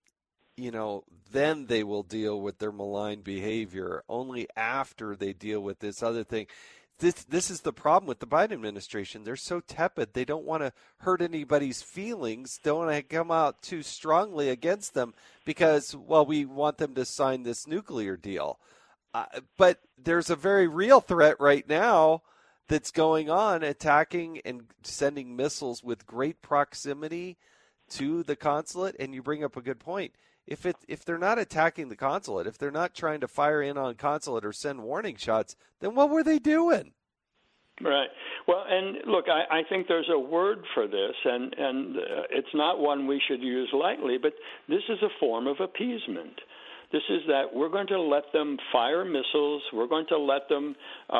they will deal with their malign behavior only after they deal with this other thing. This is the problem with the Biden administration. They're so tepid. They don't want to hurt anybody's feelings. Don't want to come out too strongly against them because, we want them to sign this nuclear deal. But there's a very real threat right now that's going on, attacking and sending missiles with great proximity to the consulate. And you bring up a good point. If they're not attacking the consulate, if they're not trying to fire in on consulate or send warning shots, then what were they doing? Right. Well, and look, I think there's a word for this, and it's not one we should use lightly, but this is a form of appeasement. This is that we're going to let them fire missiles. We're going to let them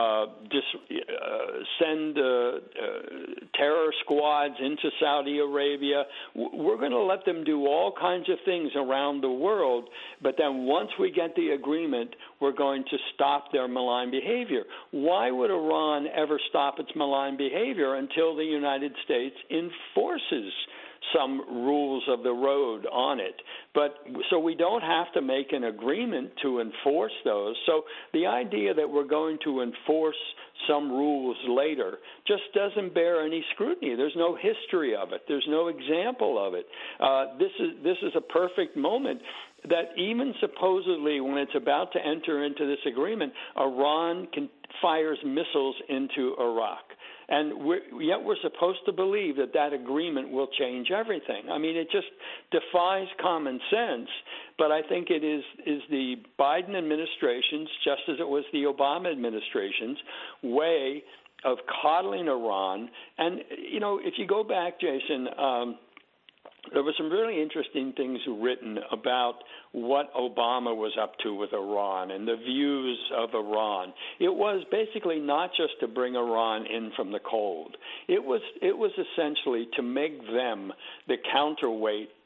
send terror squads into Saudi Arabia. We're going to let them do all kinds of things around the world. But then once we get the agreement, we're going to stop their malign behavior. Why would Iran ever stop its malign behavior until the United States enforces some rules of the road on it? But so we don't have to make an agreement to enforce those. So the idea that we're going to enforce some rules later just doesn't bear any scrutiny. There's no history of it. There's no example of it. This is a perfect moment that even supposedly when it's about to enter into this agreement, Iran fires missiles into Iraq. And yet we're supposed to believe that agreement will change everything. I mean, it just defies common sense. But I think it is the Biden administration's, just as it was the Obama administration's, way of coddling Iran. And, if you go back, Jason, there were some really interesting things written about what Obama was up to with Iran and the views of Iran. It was basically not just to bring Iran in from the cold. It was essentially to make them the counterweight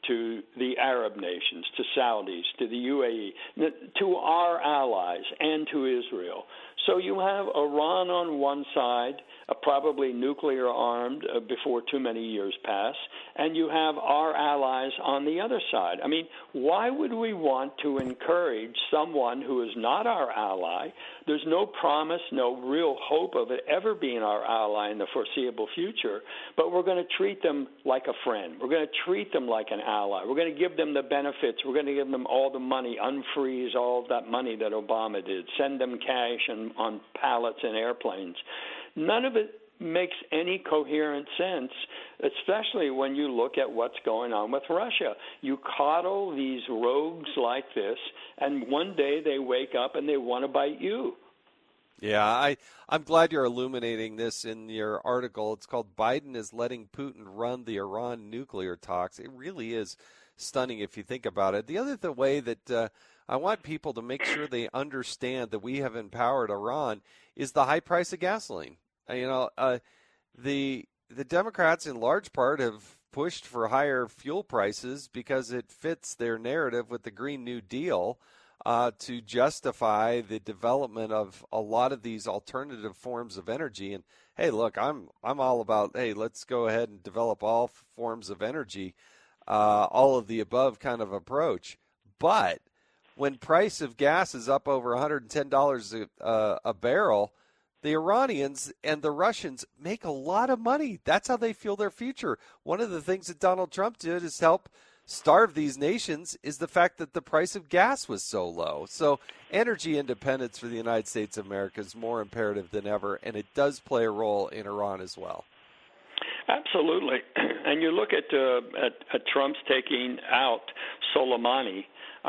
to the Arab nations, to Saudis, to the UAE, to our allies, and to Israel. So you have Iran on one side, probably nuclear armed before too many years pass, and you have our allies on the other side. I mean, why would we want to encourage someone who is not our ally? There's no promise, no real hope of it ever being our ally in the foreseeable future, but we're going to treat them like a friend. We're going to treat them like an ally. We're going to give them the benefits. We're going to give them all the money, unfreeze all of that money that Obama did, send them cash on pallets and airplanes. None of it makes any coherent sense, especially when you look at what's going on with Russia. You coddle these rogues like this, and one day they wake up and they want to bite you. Yeah, I'm glad you're illuminating this in your article. It's called "Biden is Letting Putin Run the Iran Nuclear Talks." It really is stunning if you think about it. The other way that I want people to make sure they understand that we have empowered Iran is the high price of gasoline. The Democrats in large part have pushed for higher fuel prices because it fits their narrative with the Green New Deal to justify the development of a lot of these alternative forms of energy. And hey, look, I'm all about, hey, let's go ahead and develop all forms of energy, all of the above kind of approach. But when price of gas is up over $110 a barrel, the Iranians and the Russians make a lot of money. That's how they fuel their future. One of the things that Donald Trump did is help starve these nations is the fact that the price of gas was so low. So energy independence for the United States of America is more imperative than ever, and it does play a role in Iran as well. Absolutely. And you look at Trump's taking out Soleimani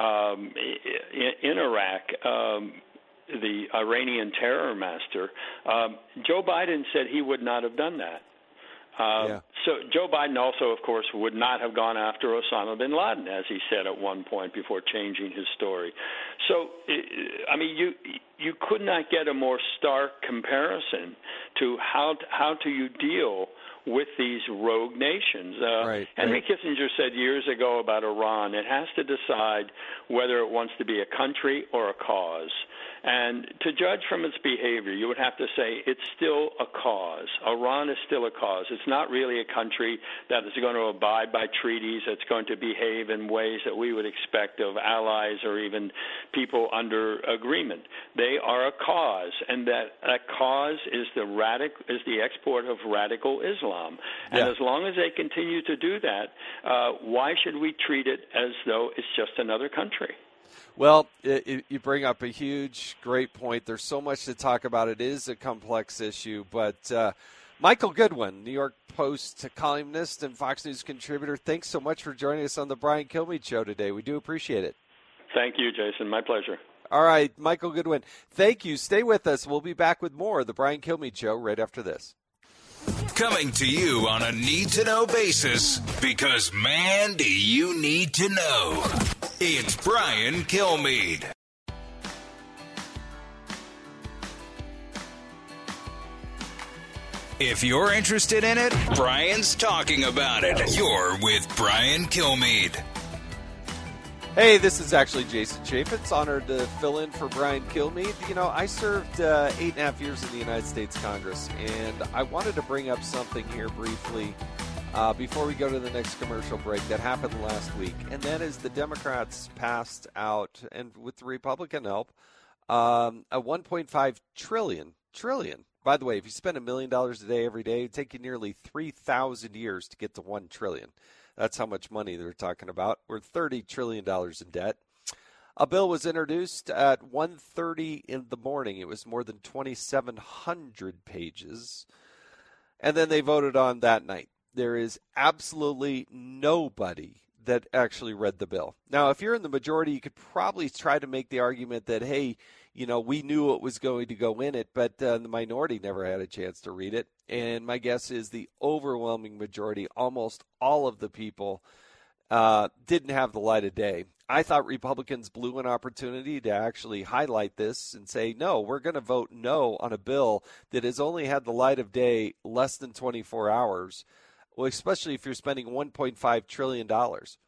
in Iraq, the Iranian terror master. Joe Biden said he would not have done that. So Joe Biden also, of course, would not have gone after Osama bin Laden, as he said at one point before changing his story. So, I mean, you could not get a more stark comparison to how do you deal with these rogue nations. Henry Kissinger said years ago about Iran, it has to decide whether it wants to be a country or a cause. And to judge from its behavior, you would have to say it's still a cause. Iran is still a cause. It's not really a country that is going to abide by treaties, that's going to behave in ways that we would expect of allies or even people under agreement. They are a cause, and that cause is the export of radical Islam. And as long as they continue to do that, why should we treat it as though it's just another country? Well, you bring up a great point. There's so much to talk about. It is a complex issue. But Michael Goodwin, New York Post columnist and Fox News contributor, thanks so much for joining us on the Brian Kilmeade Show today. We do appreciate it. Thank you, Jason. My pleasure. All right, Michael Goodwin, thank you. Stay with us. We'll be back with more of the Brian Kilmeade Show right after this. Coming to you on a need-to-know basis, because, man, do you need to know. It's Brian Kilmeade. If you're interested in it, Brian's talking about it. You're with Brian Kilmeade. Hey, this is actually Jason Chaffetz, honored to fill in for Brian Kilmeade. You know, I served 8.5 years in the United States Congress, and I wanted to bring up something here briefly before we go to the next commercial break that happened last week, and that is the Democrats passed out, and with the Republican help, a $1.5 trillion. By the way, if you spend $1 million a day every day, it would take you nearly 3,000 years to get to $1 trillion. That's how much money they're talking about. We're $30 trillion in debt. A bill was introduced at 1:30 in the morning. It was more than 2,700 pages. And then they voted on that night. There is absolutely nobody that actually read the bill. Now, if you're in the majority, you could probably try to make the argument that, hey, you know, we knew what was going to go in it, but the minority never had a chance to read it. And my guess is the overwhelming majority, almost all of the people, didn't have the light of day. I thought Republicans blew an opportunity to actually highlight this and say, no, we're going to vote no on a bill that has only had the light of day less than 24 hours, well, especially if you're spending $1.5 trillion.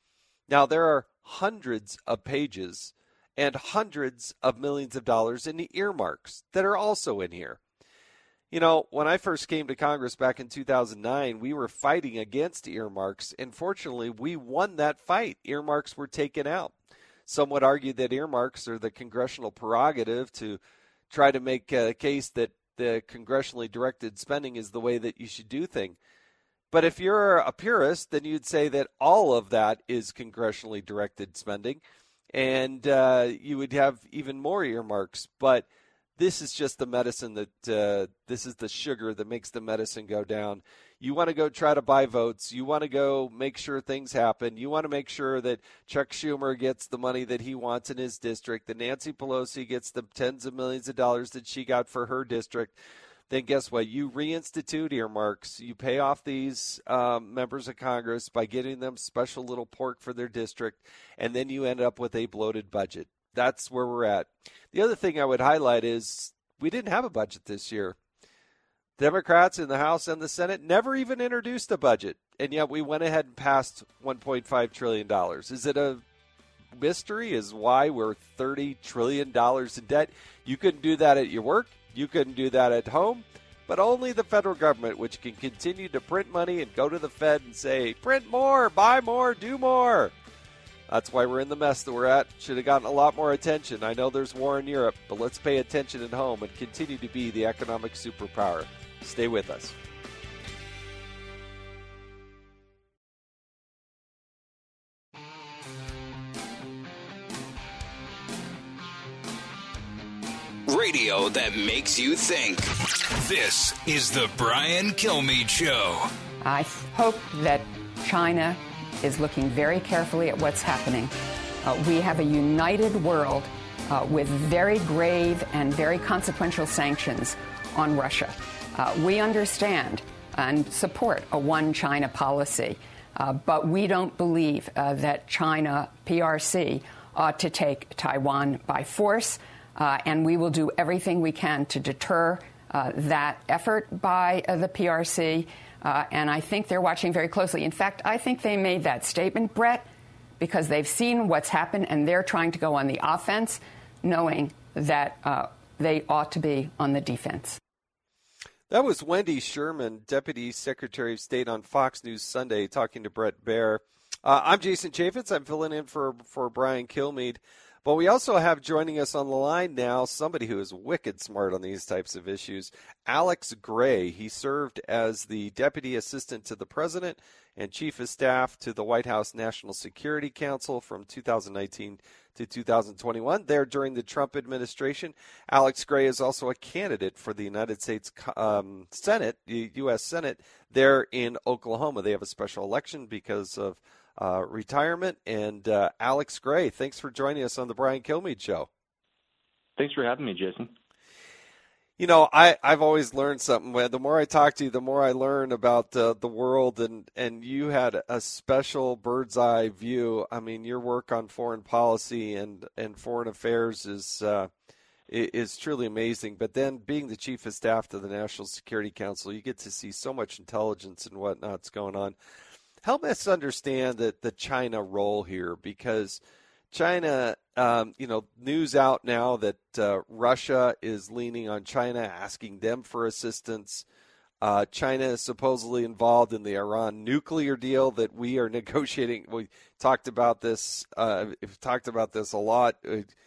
Now, there are hundreds of pages and hundreds of millions of dollars in the earmarks that are also in here. You know, when I first came to Congress back in 2009, we were fighting against earmarks, and fortunately, we won that fight. Earmarks were taken out. Some would argue that earmarks are the congressional prerogative to try to make a case that the congressionally directed spending is the way that you should do things. But if you're a purist, then you'd say that all of that is congressionally directed spending, and you would have even more earmarks. But this is just the medicine that this is the sugar that makes the medicine go down. You want to go try to buy votes. You want to go make sure things happen. You want to make sure that Chuck Schumer gets the money that he wants in his district, that Nancy Pelosi gets the tens of millions of dollars that she got for her district. Then guess what? You reinstitute earmarks. You pay off these members of Congress by getting them special little pork for their district, and then you end up with a bloated budget. That's where we're at. The other thing I would highlight is we didn't have a budget this year. Democrats in the House and the Senate never even introduced a budget, and yet we went ahead and passed $1.5 trillion. Is it a mystery as why we're $30 trillion in debt? You couldn't do that at your work. You couldn't do that at home. But only the federal government, which can continue to print money and go to the Fed and say, print more, buy more, do more. That's why we're in the mess that we're at. Should have gotten a lot more attention. I know there's war in Europe, but let's pay attention at home and continue to be the economic superpower. Stay with us. Radio that makes you think. This is the Brian Kilmeade Show. I hope that China is looking very carefully at what's happening. We have a united world with very grave and very consequential sanctions on Russia. We understand and support a one China policy, but we don't believe that China, PRC, ought to take Taiwan by force, and we will do everything we can to deter that effort by the PRC. And I think they're watching very closely. In fact, I think they made that statement, Brett, because they've seen what's happened and they're trying to go on the offense, knowing that they ought to be on the defense. That was Wendy Sherman, Deputy Secretary of State on Fox News Sunday, talking to Brett Baer. I'm Jason Chaffetz. I'm filling in for Brian Kilmeade. But we also have joining us on the line now somebody who is wicked smart on these types of issues, Alex Gray. He served as the Deputy Assistant to the President and Chief of Staff to the White House National Security Council from 2019 to 2021. There during the Trump administration. Alex Gray is also a candidate for the United States Senate, the U.S. Senate, there in Oklahoma. They have a special election because of retirement. And Alex Gray, thanks for joining us on the Brian Kilmeade Show. Thanks for having me, Jason. You know, I've always learned something. The more I talk to you, the more I learn about the world, and you had a special bird's eye view. I mean, your work on foreign policy and foreign affairs is truly amazing. But then being the Chief of Staff to the National Security Council, you get to see so much intelligence and whatnot's going on. Help us understand the China role here, because China, news out now that Russia is leaning on China, asking them for assistance. China is supposedly involved in the Iran nuclear deal that we are negotiating. We talked about this. We've talked about this a lot.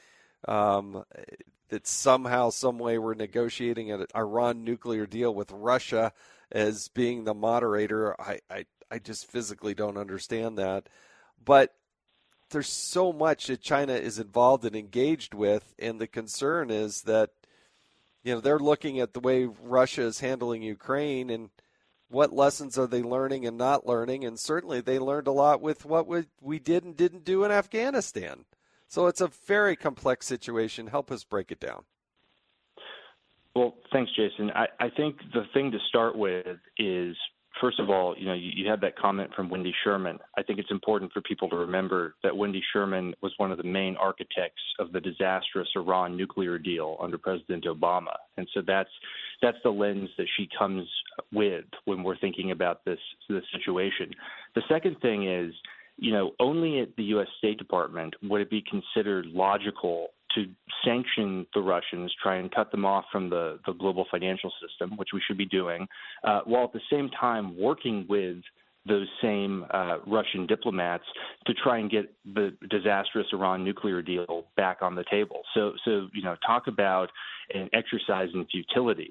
That somehow, some way, we're negotiating an Iran nuclear deal with Russia as being the moderator. I just physically don't understand that. But there's so much that China is involved and engaged with, and the concern is that, they're looking at the way Russia is handling Ukraine and what lessons are they learning and not learning, and certainly they learned a lot with what we did and didn't do in Afghanistan. So it's a very complex situation. Help us break it down. Well, thanks, Jason. I think the thing to start with is, first of all, you had that comment from Wendy Sherman. I think it's important for people to remember that Wendy Sherman was one of the main architects of the disastrous Iran nuclear deal under President Obama. And so that's the lens that she comes with when we're thinking about this situation. The second thing is, only at the U.S. State Department would it be considered logical to sanction the Russians, try and cut them off from the global financial system, which we should be doing, while at the same time working with those same Russian diplomats to try and get the disastrous Iran nuclear deal back on the table. So talk about an exercise in futility.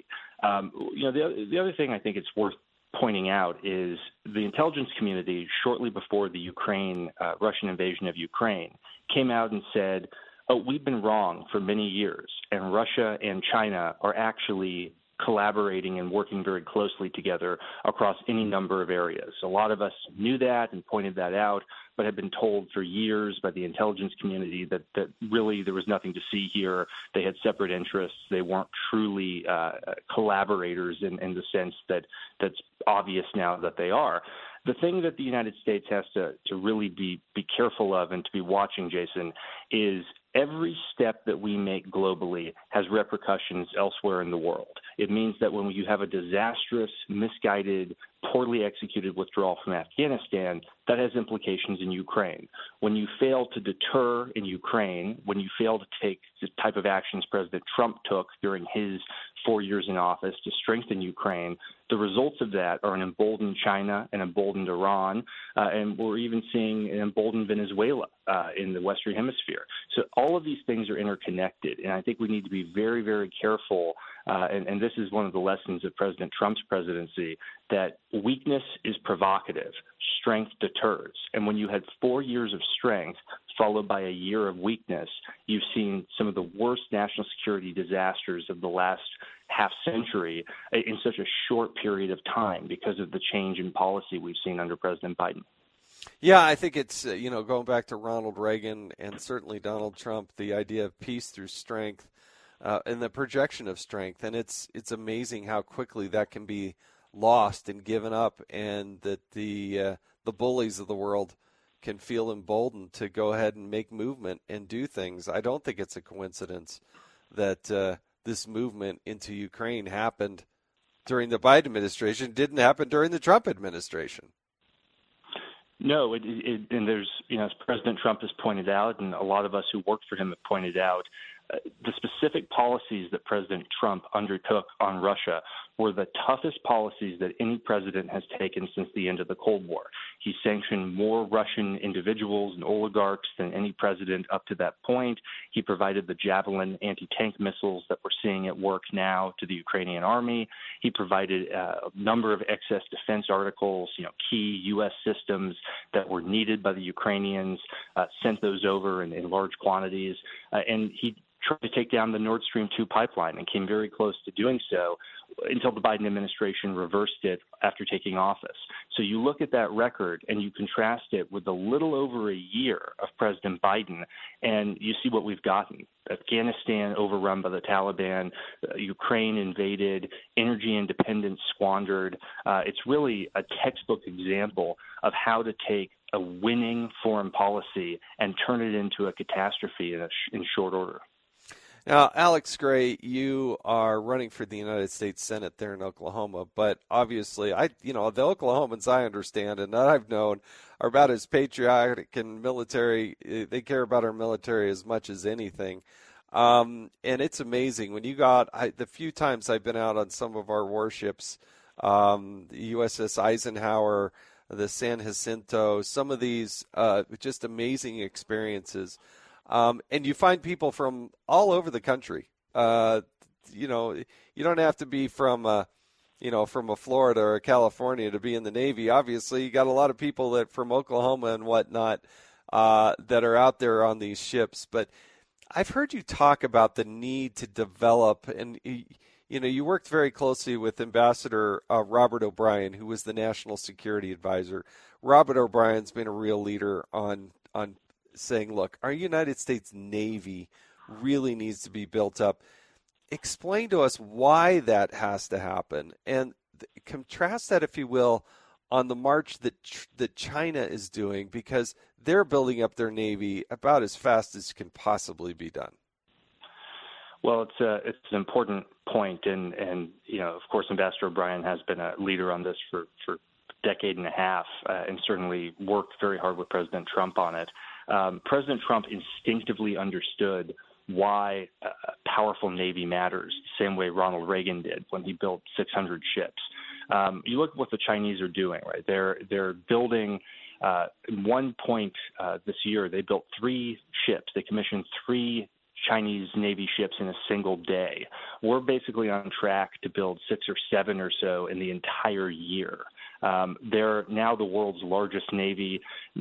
The other thing I think it's worth pointing out is the intelligence community, shortly before the Russian invasion of Ukraine, came out and said, we've been wrong for many years, and Russia and China are actually collaborating and working very closely together across any number of areas. A lot of us knew that and pointed that out, but had been told for years by the intelligence community that really there was nothing to see here. They had separate interests. They weren't truly collaborators in the sense that's obvious now that they are. The thing that the United States has to really be careful of and to be watching, Jason, is every step that we make globally has repercussions elsewhere in the world. It means that when you have a disastrous, misguided, poorly executed withdrawal from Afghanistan, that has implications in Ukraine. When you fail to deter in Ukraine, when you fail to take the type of actions President Trump took during his 4 years in office to strengthen Ukraine, the results of that are an emboldened China, an emboldened Iran, and we're even seeing an emboldened Venezuela in the Western Hemisphere. So all of these things are interconnected, and I think we need to be very, very careful, and this is one of the lessons of President Trump's presidency, that weakness is provocative, strength deters. And when you had 4 years of strength followed by a year of weakness, you've seen some of the worst national security disasters of the last half century in such a short period of time because of the change in policy we've seen under President Biden. Yeah, I think it's, going back to Ronald Reagan and certainly Donald Trump, the idea of peace through strength and the projection of strength. And it's amazing how quickly that can be lost and given up, and that the bullies of the world can feel emboldened to go ahead and make movement and do things. I don't think it's a coincidence that this movement into Ukraine happened during the Biden administration, didn't happen during the Trump administration. No, and there's, as President Trump has pointed out, and a lot of us who worked for him have pointed out, the specific policies that President Trump undertook on Russia were the toughest policies that any president has taken since the end of the Cold War. He sanctioned more Russian individuals and oligarchs than any president up to that point. He provided the Javelin anti-tank missiles that we're seeing at work now to the Ukrainian army. He provided a number of excess defense articles, key U.S. systems that were needed by the Ukrainians, sent those over in large quantities, and he tried to take down the Nord Stream 2 pipeline and came very close to doing so until the Biden administration reversed it after taking office. So you look at that record and you contrast it with a little over a year of President Biden, and you see what we've gotten. Afghanistan overrun by the Taliban, Ukraine invaded, energy independence squandered. It's really a textbook example of how to take a winning foreign policy and turn it into a catastrophe in short order. Now, Alex Gray, you are running for the United States Senate there in Oklahoma, but obviously, the Oklahomans I understand and that I've known are about as patriotic and military. They care about our military as much as anything. And it's amazing when you the few times I've been out on some of our warships, the USS Eisenhower, the San Jacinto, some of these just amazing experiences. And you find people from all over the country. You don't have to be from a Florida or a California to be in the Navy. Obviously, you got a lot of people that from Oklahoma and whatnot that are out there on these ships. But I've heard you talk about the need to develop, and you worked very closely with Ambassador Robert O'Brien, who was the National Security Advisor. Robert O'Brien's been a real leader on saying, look, our United States Navy really needs to be built up. Explain to us why that has to happen, and contrast that, if you will, on the march that China is doing, because they're building up their Navy about as fast as can possibly be done. Well, it's an important point, and of course, Ambassador O'Brien has been a leader on this for decade and a half, and certainly worked very hard with President Trump on it. President Trump instinctively understood why a powerful Navy matters, the same way Ronald Reagan did when he built 600 ships. You look at what the Chinese are doing, right? They're building. At one point this year, they built 3 ships. They commissioned 3 Chinese Navy ships in a single day. We're basically on track to build 6 or 7 or so in the entire year. They're now the world's largest Navy.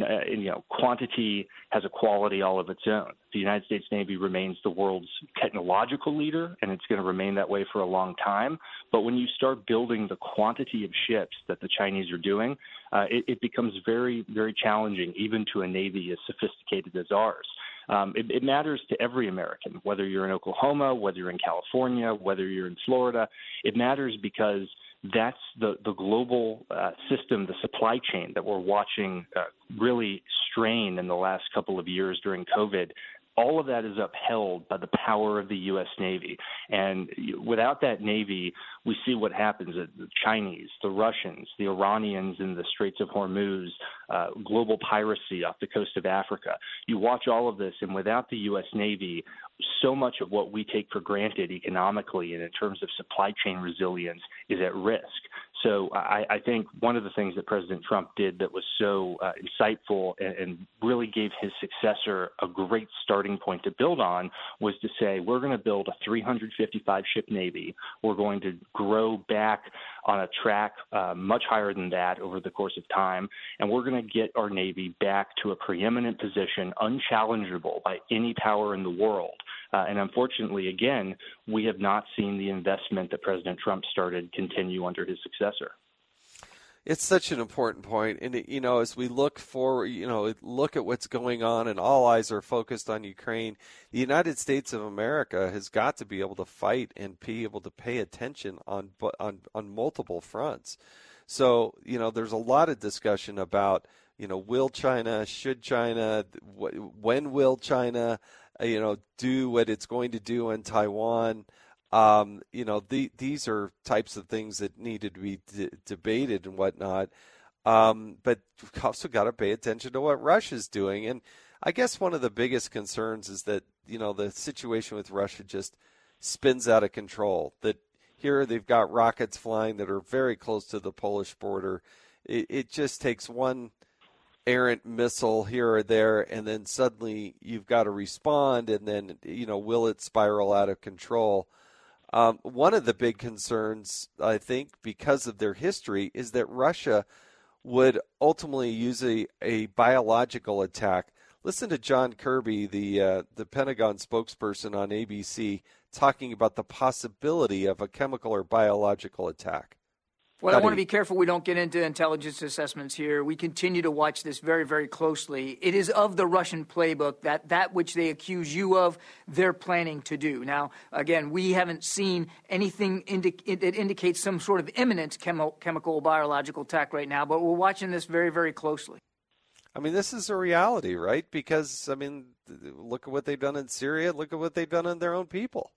Quantity has a quality all of its own. The United States Navy remains the world's technological leader, and it's going to remain that way for a long time. But when you start building the quantity of ships that the Chinese are doing, it becomes very, very challenging, even to a Navy as sophisticated as ours. It matters to every American, whether you're in Oklahoma, whether you're in California, whether you're in Florida. It matters because that's the global system, the supply chain that we're watching really strain in the last couple of years during COVID. All of that is upheld by the power of the U.S. Navy. And without that Navy, we see what happens. The Chinese, the Russians, the Iranians in the Straits of Hormuz, global piracy off the coast of Africa. You watch all of this, and without the U.S. Navy, so much of what we take for granted economically and in terms of supply chain resilience is at risk. So I think one of the things that President Trump did that was so insightful and really gave his successor a great starting point to build on was to say, we're going to build a 355-ship Navy. We're going to grow back on a track much higher than that over the course of time, and we're going to get our Navy back to a preeminent position, unchallengeable by any power in the world. And unfortunately, again, we have not seen the investment that President Trump started continue under his successor. It's such an important point. And, as we look forward, look at what's going on and all eyes are focused on Ukraine, the United States of America has got to be able to fight and be able to pay attention on multiple fronts. So, there's a lot of discussion about, will China, should China, when will China, do what it's going to do in Taiwan. These are types of things that needed to be debated and whatnot. But we've also got to pay attention to what Russia's doing. And I guess one of the biggest concerns is that, the situation with Russia just spins out of control. That here they've got rockets flying that are very close to the Polish border. It just takes one errant missile here or there, and then suddenly you've got to respond, and then, will it spiral out of control? One of the big concerns, I think, because of their history, is that Russia would ultimately use a biological attack. Listen to John Kirby, the Pentagon spokesperson on ABC, talking about the possibility of a chemical or biological attack. Well, I want to be careful we don't get into intelligence assessments here. We continue to watch this very, very closely. It is of the Russian playbook that which they accuse you of, they're planning to do. Now, again, we haven't seen anything that indicates some sort of imminent chemical biological attack right now, but we're watching this very, very closely. I mean, this is a reality, right? Because, look at what they've done in Syria. Look at what they've done on their own people.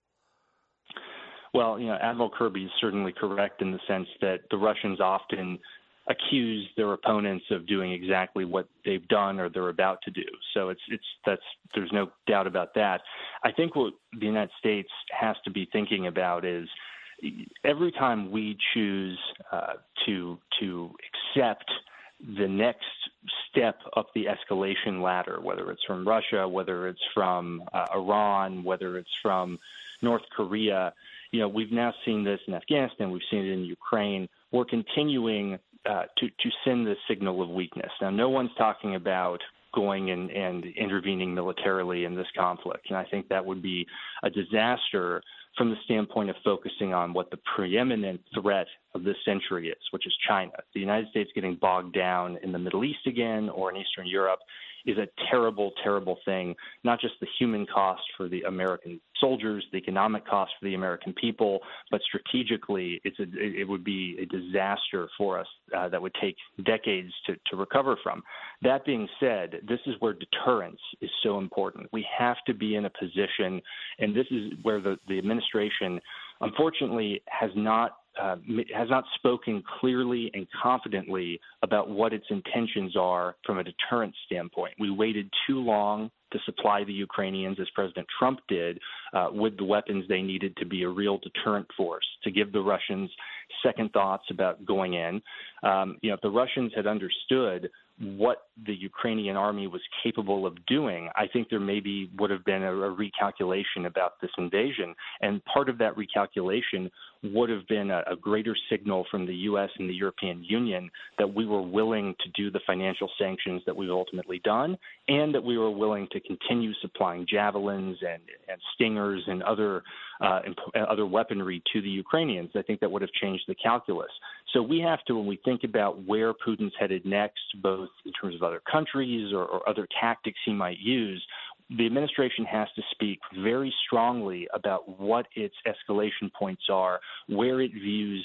Well, Admiral Kirby is certainly correct in the sense that the Russians often accuse their opponents of doing exactly what they've done or they're about to do. So there's no doubt about that. I think what the United States has to be thinking about is every time we choose to accept the next step up the escalation ladder, whether it's from Russia, whether it's from Iran, whether it's from North Korea. We've now seen this in Afghanistan. We've seen it in Ukraine. We're continuing to send this signal of weakness. Now, no one's talking about going and intervening militarily in this conflict, and I think that would be a disaster from the standpoint of focusing on what the preeminent threat of this century is, which is China. The United States getting bogged down in the Middle East again or in Eastern Europe is a terrible, terrible thing, not just the human cost for the American soldiers, the economic cost for the American people, but strategically it would be a disaster for us that would take decades to recover from. That being said, this is where deterrence is so important. We have to be in a position, and this is where the administration, unfortunately, has not has not spoken clearly and confidently about what its intentions are from a deterrence standpoint. We waited too long to supply the Ukrainians, as President Trump did, with the weapons they needed to be a real deterrent force, to give the Russians second thoughts about going in. If the Russians had understood what the Ukrainian army was capable of doing, I think there maybe would have been a recalculation about this invasion. And part of that recalculation would have been a greater signal from the U.S. and the European Union that we were willing to do the financial sanctions that we've ultimately done, and that we were willing to continue supplying javelins and stingers and other weaponry to the Ukrainians. I think that would have changed the calculus. So we have to, when we think about where Putin's headed next, both in terms of other countries or other tactics he might use, the administration has to speak very strongly about what its escalation points are, where it views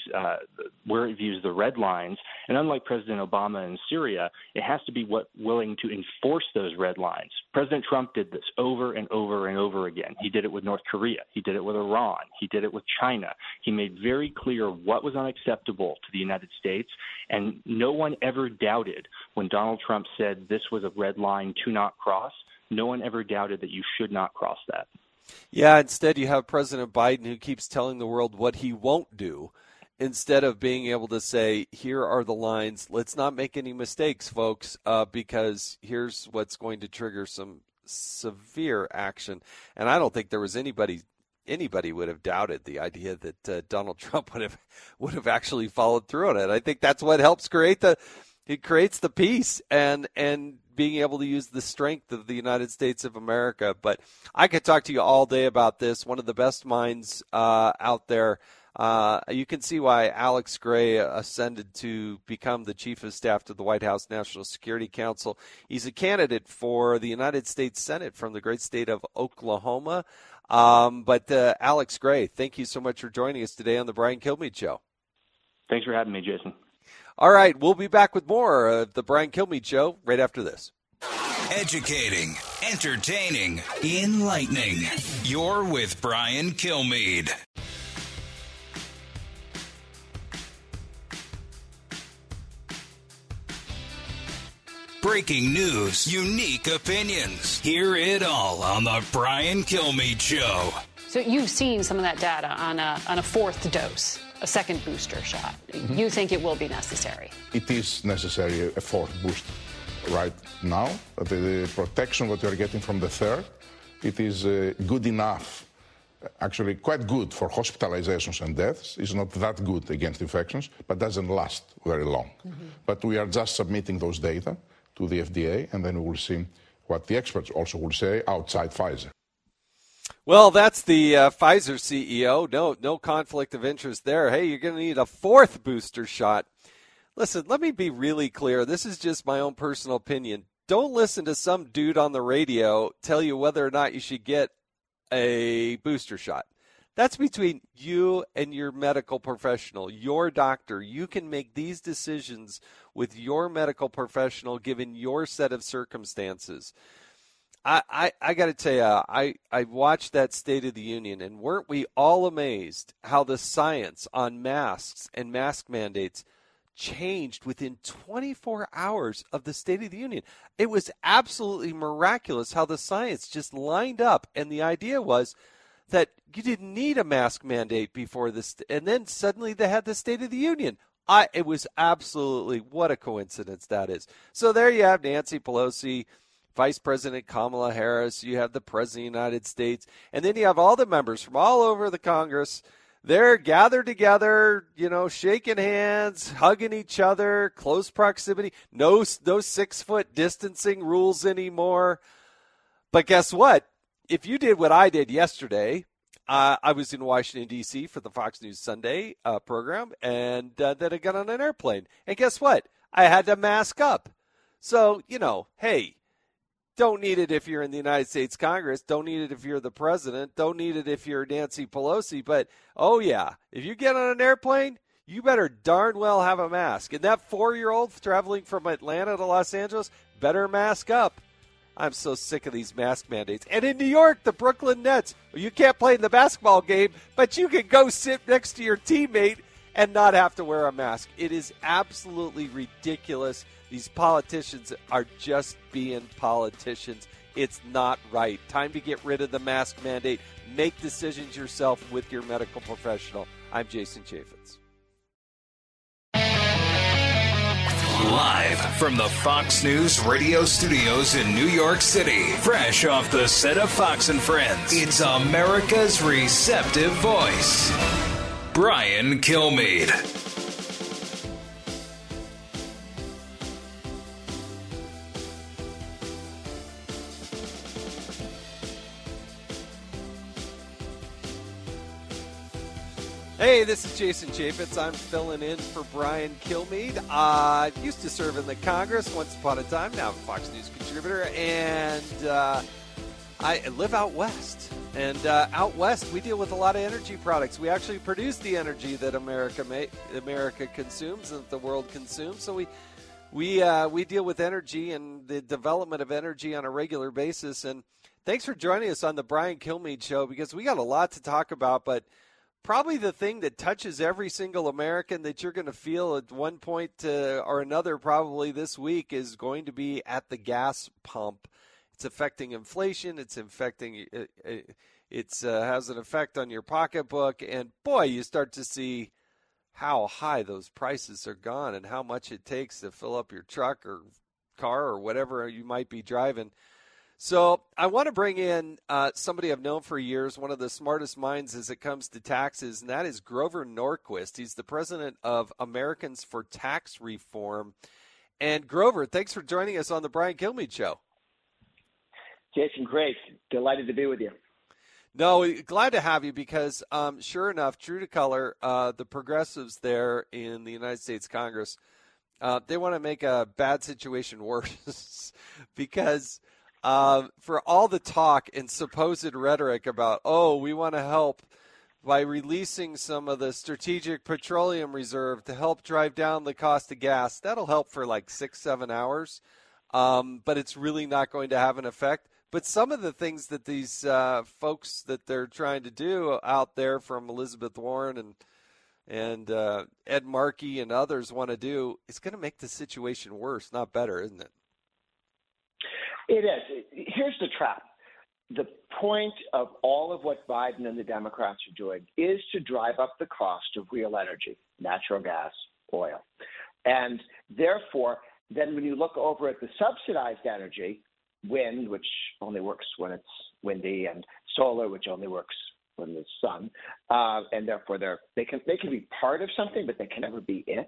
the red lines, and unlike President Obama in Syria, it has to be willing to enforce those red lines. President Trump did this over and over and over again. He did it with North Korea. He did it with Iran. He did it with China. He made very clear what was unacceptable to the United States, and no one ever doubted when Donald Trump said this was a red line to not cross. No one ever doubted that you should not cross that. Yeah, instead you have President Biden who keeps telling the world what he won't do instead of being able to say, here are the lines. Let's not make any mistakes, folks, because here's what's going to trigger some severe action. And I don't think there was anybody would have doubted the idea that Donald Trump would have actually followed through on it. I think that's what helps creates the peace and being able to use the strength of the United States of America. But I could talk to you all day about this. One of the best minds out there. You can see why Alex Gray ascended to become the chief of staff to the White House National Security Council. He's a candidate for the United States Senate from the great state of Oklahoma. But Alex Gray, thank you so much for joining us today on the Brian Kilmeade Show. Thanks for having me, Jason. All right, we'll be back with more of the Brian Kilmeade Show right after this. Educating, entertaining, enlightening. You're with Brian Kilmeade. Breaking news, unique opinions. Hear it all on the Brian Kilmeade Show. So you've seen some of that data on a fourth dose, a second booster shot. Mm-hmm. You think it will be necessary? It is necessary, a fourth booster. Right now, the protection that you're getting from the third, it is good enough, actually quite good for hospitalizations and deaths. It's not that good against infections, but doesn't last very long. Mm-hmm. But we are just submitting those data to the FDA, and then we will see what the experts also will say outside Pfizer. Well, that's the Pfizer CEO. No conflict of interest there. Hey, you're going to need a fourth booster shot. Listen, let me be really clear. This is just my own personal opinion. Don't listen to some dude on the radio tell you whether or not you should get a booster shot. That's between you and your medical professional, your doctor. You can make these decisions with your medical professional given your set of circumstances. I got to tell you, I watched that State of the Union, and weren't we all amazed how the science on masks and mask mandates changed within 24 hours of the State of the Union. It was absolutely miraculous how the science just lined up, and the idea was that you didn't need a mask mandate before this, and then suddenly they had the State of the Union. It was absolutely, what a coincidence that is. So there you have Nancy Pelosi, Vice President Kamala Harris, you have the President of the United States, and then you have all the members from all over the Congress. They're gathered together, shaking hands, hugging each other, close proximity, no 6-foot distancing rules anymore. But guess what? If you did what I did yesterday, I was in Washington, D.C. for the Fox News Sunday program, and then I got on an airplane. And guess what? I had to mask up. So, hey, don't need it if you're in the United States Congress. Don't need it if you're the president. Don't need it if you're Nancy Pelosi. But, oh, yeah, if you get on an airplane, you better darn well have a mask. And that 4-year-old traveling from Atlanta to Los Angeles better mask up. I'm so sick of these mask mandates. And in New York, the Brooklyn Nets, you can't play in the basketball game, but you can go sit next to your teammate and not have to wear a mask. It is absolutely ridiculous. These politicians are just being politicians. It's not right. Time to get rid of the mask mandate. Make decisions yourself with your medical professional. I'm Jason Chaffetz. Live from the Fox News radio studios in New York City, fresh off the set of Fox and Friends, it's America's receptive voice, Brian Kilmeade. Hey, this is Jason Chaffetz. I'm filling in for Brian Kilmeade. Used to serve in the Congress once upon a time, now I'm a Fox News contributor, and I live out west. And out west, we deal with a lot of energy products. We actually produce the energy that America consumes and that the world consumes. So we deal with energy and the development of energy on a regular basis. And thanks for joining us on the Brian Kilmeade Show, because we got a lot to talk about, but probably the thing that touches every single American that you're going to feel at one point or another probably this week is going to be at the gas pump. It's affecting inflation. It's affecting it has an effect on your pocketbook. And, boy, you start to see how high those prices are gone and how much it takes to fill up your truck or car or whatever you might be driving. So I want to bring in somebody I've known for years, one of the smartest minds as it comes to taxes, and that is Grover Norquist. He's the president of Americans for Tax Reform. And Grover, thanks for joining us on the Brian Kilmeade Show. Jason, great. Delighted to be with you. No, glad to have you because, sure enough, true to color, the progressives there in the United States Congress, they want to make a bad situation worse because for all the talk and supposed rhetoric about, we want to help by releasing some of the strategic petroleum reserve to help drive down the cost of gas. That'll help for like 6-7 hours, but it's really not going to have an effect. But some of the things that these folks that they're trying to do out there, from Elizabeth Warren and Ed Markey and others, want to do, is going to make the situation worse, not better, isn't it? It is. Here's the trap. The point of all of what Biden and the Democrats are doing is to drive up the cost of real energy, natural gas, oil. And therefore, then when you look over at the subsidized energy, wind, which only works when it's windy, and solar, which only works when there's sun, and therefore they can be part of something, but they can never be it.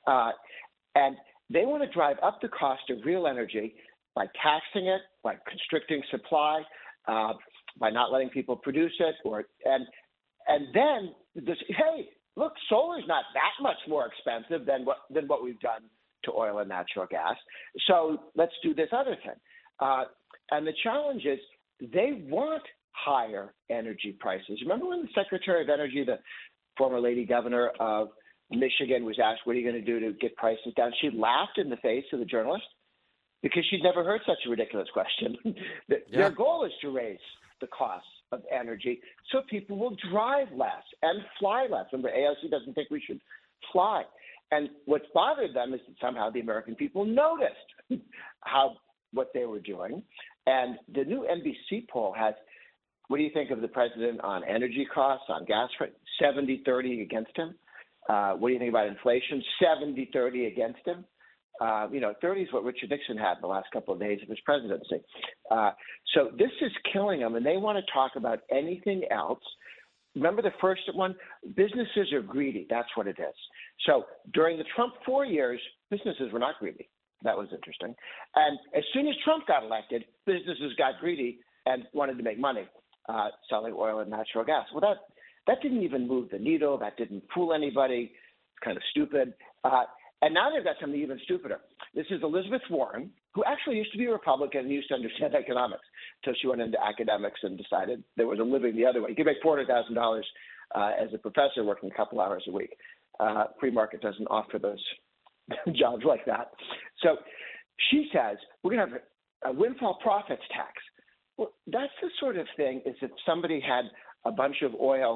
And they want to drive up the cost of real energy by taxing it, by constricting supply, by not letting people produce it, and then hey, look, solar's not that much more expensive than what we've done to oil and natural gas. So let's do this other thing. And the challenge is they want higher energy prices. Remember when the Secretary of Energy, the former lady governor of Michigan, was asked, what are you going to do to get prices down? She laughed in the face of the journalist because she'd never heard such a ridiculous question. Their goal is to raise the costs of energy so people will drive less and fly less. Remember, AOC doesn't think we should fly. And what's bothered them is that somehow the American people noticed what they were doing. And the new NBC poll has, what do you think of the president on energy costs, on gas, 70-30 against him? What do you think about inflation? 70-30 against him. 30 is what Richard Nixon had in the last couple of days of his presidency. So this is killing them, and they want to talk about anything else. Remember the first one? Businesses are greedy. That's what it is. So during the Trump 4 years, businesses were not greedy. That was interesting. And as soon as Trump got elected, businesses got greedy and wanted to make money selling oil and natural gas. Well, that didn't even move the needle. That didn't fool anybody. It's kind of stupid. And now they've got something even stupider. This is Elizabeth Warren, who actually used to be a Republican and used to understand economics until she went into academics and decided there was a living the other way. You can make $400,000 as a professor working a couple hours a week. Free market doesn't offer those jobs like that. So she says, we're going to have a windfall profits tax. Well, that's the sort of thing is if somebody had a bunch of oil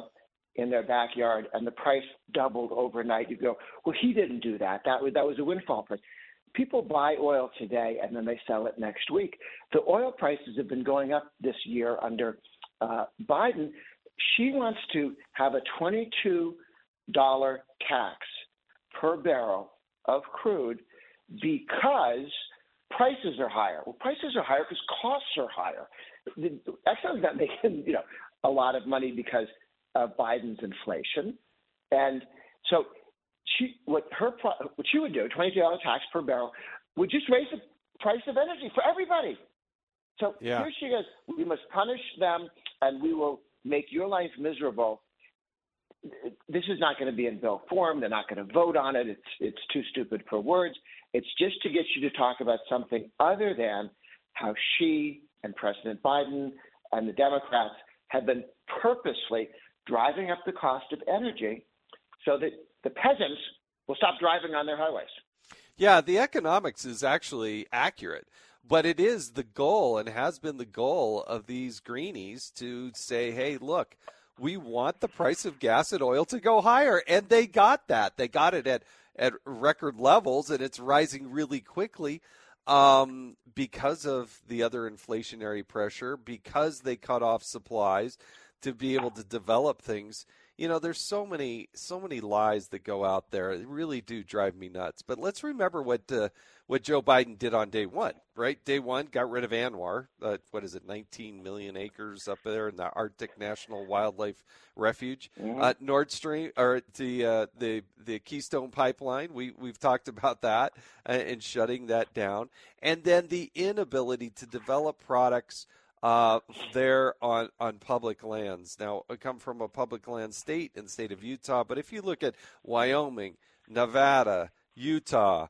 in their backyard and the price doubled overnight, you go, well, he didn't do that. That was a windfall price. People buy oil today and then they sell it next week. The oil prices have been going up this year under Biden. She wants to have a $22 tax per barrel of crude because prices are higher. Well, prices are higher because costs are higher. Exxon's not making a lot of money because of Biden's inflation, and so what she would do, $22 tax per barrel, would just raise the price of energy for everybody. So here she goes, we must punish them and we will make your life miserable. This is not going to be in bill form. They're not going to vote on it. It's too stupid for words. It's just to get you to talk about something other than how she and President Biden and the Democrats have been purposely driving up the cost of energy so that the peasants will stop driving on their highways. Yeah, the economics is actually accurate, but it is the goal and has been the goal of these greenies to say, hey, look, we want the price of gas and oil to go higher. And they got that. They got it at record levels, and it's rising really quickly because of the other inflationary pressure, because they cut off supplies to be able to develop things. There's so many lies that go out there. They really do drive me nuts. But let's remember what Joe Biden did on day one, right? Day one, got rid of ANWR. 19 million acres up there in the Arctic National Wildlife Refuge. Mm-hmm. Nord Stream, or the Keystone Pipeline. We've talked about that and shutting that down. And then the inability to develop products there on public lands. Now, I come from a public land state in the state of Utah, but if you look at Wyoming, Nevada, Utah,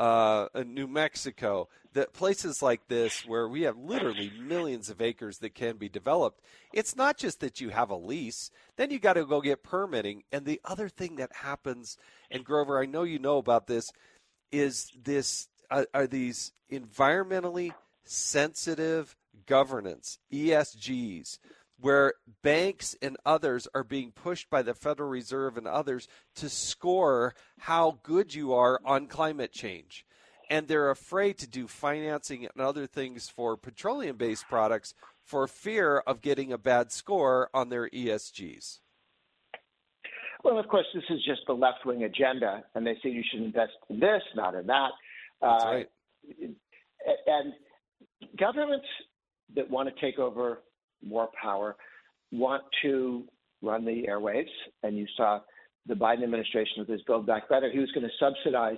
New Mexico, the places like this where we have literally millions of acres that can be developed, it's not just that you have a lease, then you got to go get permitting. And the other thing that happens, and Grover, I know you know about this, is are these environmentally sensitive governance, ESGs, where banks and others are being pushed by the Federal Reserve and others to score how good you are on climate change. And they're afraid to do financing and other things for petroleum-based products for fear of getting a bad score on their ESGs. Well, of course, this is just the left-wing agenda, and they say you should invest in this, not in that. That's right. And governments that want to take over more power want to run the airwaves. And you saw the Biden administration with his Build Back Better. He was going to subsidize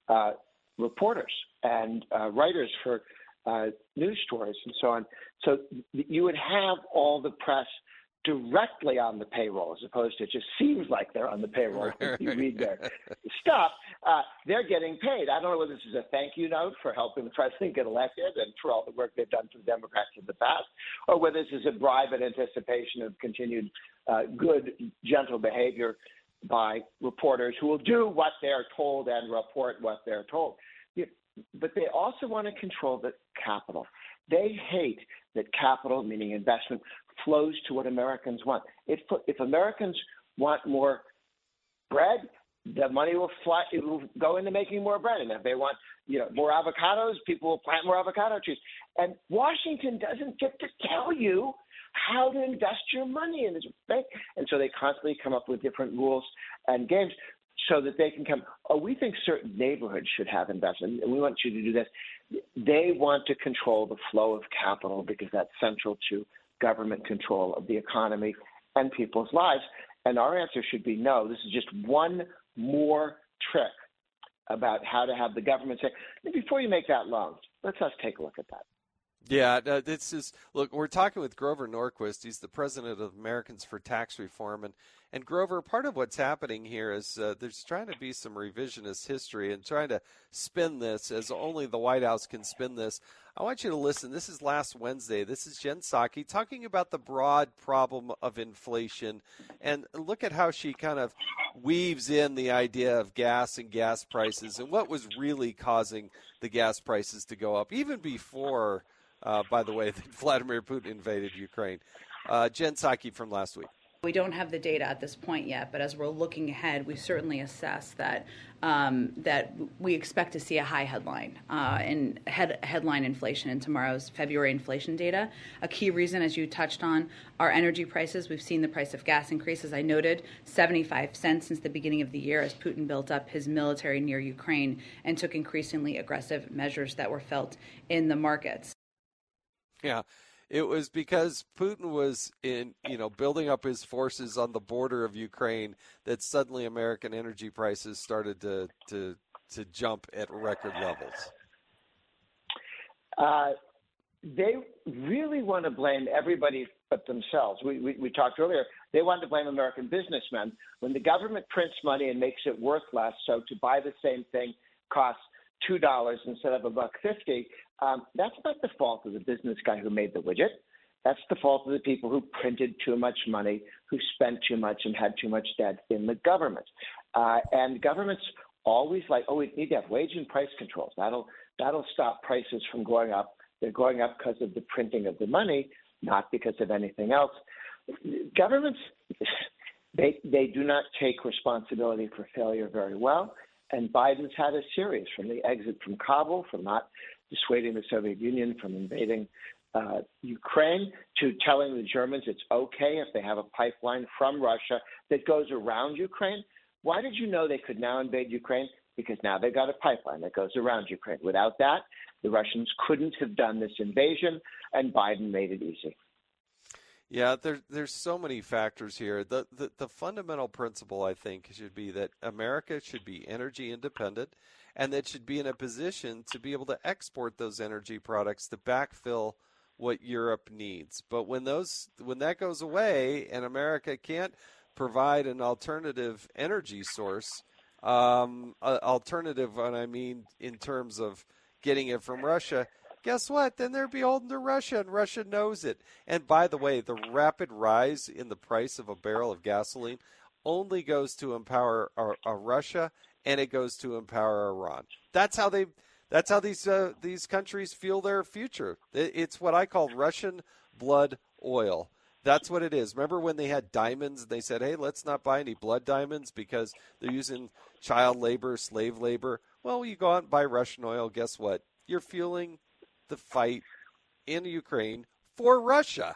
reporters and writers for news stories and so on. So you would have all the press directly on the payroll, as opposed to it just seems like they're on the payroll when you read their stuff. They're getting paid. I don't know whether this is a thank you note for helping the president get elected and for all the work they've done for the Democrats in the past, or whether this is a bribe in anticipation of continued good, gentle behavior by reporters who will do what they're told and report what they're told. But they also want to control the capital. They hate that capital, meaning investment, flows to what Americans want. If Americans want more bread, the money will fly. It will go into making more bread. And if they want, more avocados, people will plant more avocado trees. And Washington doesn't get to tell you how to invest your money in this bank. And so they constantly come up with different rules and games so that they can come, we think certain neighborhoods should have investment, and we want you to do this. They want to control the flow of capital because that's central to government control of the economy and people's lives. And our answer should be no. This is just one more trick about how to have the government say, before you make that loan, let's take a look at that. Yeah, this is, look, we're talking with Grover Norquist. He's the president of Americans for Tax Reform. And Grover, part of what's happening here is there's trying to be some revisionist history and trying to spin this as only the White House can spin this. I want you to listen. This is last Wednesday. This is Jen Psaki talking about the broad problem of inflation. And look at how she kind of weaves in the idea of gas and gas prices and what was really causing the gas prices to go up, even before, by the way, that Vladimir Putin invaded Ukraine. Jen Psaki from last week. We don't have the data at this point yet, but as we're looking ahead, we certainly assess that that we expect to see a high headline inflation in tomorrow's February inflation data. A key reason, as you touched on, are energy prices. We've seen the price of gas increase, as I noted, 75 cents since the beginning of the year as Putin built up his military near Ukraine and took increasingly aggressive measures that were felt in the markets. Yeah. It was because Putin was building up his forces on the border of Ukraine that suddenly American energy prices started to jump at record levels. They really want to blame everybody but themselves. We talked earlier. They wanted to blame American businessmen when the government prints money and makes it worth less. So to buy the same thing costs $2 instead of $1.50. That's not the fault of the business guy who made the widget. That's the fault of the people who printed too much money, who spent too much and had too much debt in the government. And governments always we need to have wage and price controls. That'll stop prices from going up. They're going up because of the printing of the money, not because of anything else. Governments, they do not take responsibility for failure very well. And Biden's had a series, from the exit from Kabul, from not dissuading the Soviet Union from invading Ukraine, to telling the Germans it's okay if they have a pipeline from Russia that goes around Ukraine. Why did you know they could now invade Ukraine? Because now they've got a pipeline that goes around Ukraine. Without that, the Russians couldn't have done this invasion, and Biden made it easy. Yeah, there's so many factors here. The fundamental principle, I think, should be that America should be energy independent, and that should be in a position to be able to export those energy products to backfill what Europe needs. But when that goes away and America can't provide an alternative energy source, alternative, and I mean in terms of getting it from Russia, guess what? Then they're beholden to Russia, and Russia knows it. And by the way, the rapid rise in the price of a barrel of gasoline only goes to empower Russia, and it goes to empower Iran. That's how these countries feel their future. It's what I call Russian blood oil. That's what it is. Remember when they had diamonds and they said, hey, let's not buy any blood diamonds because they're using child labor, slave labor? Well, you go out and buy Russian oil. Guess what? You're fueling the fight in Ukraine for Russia.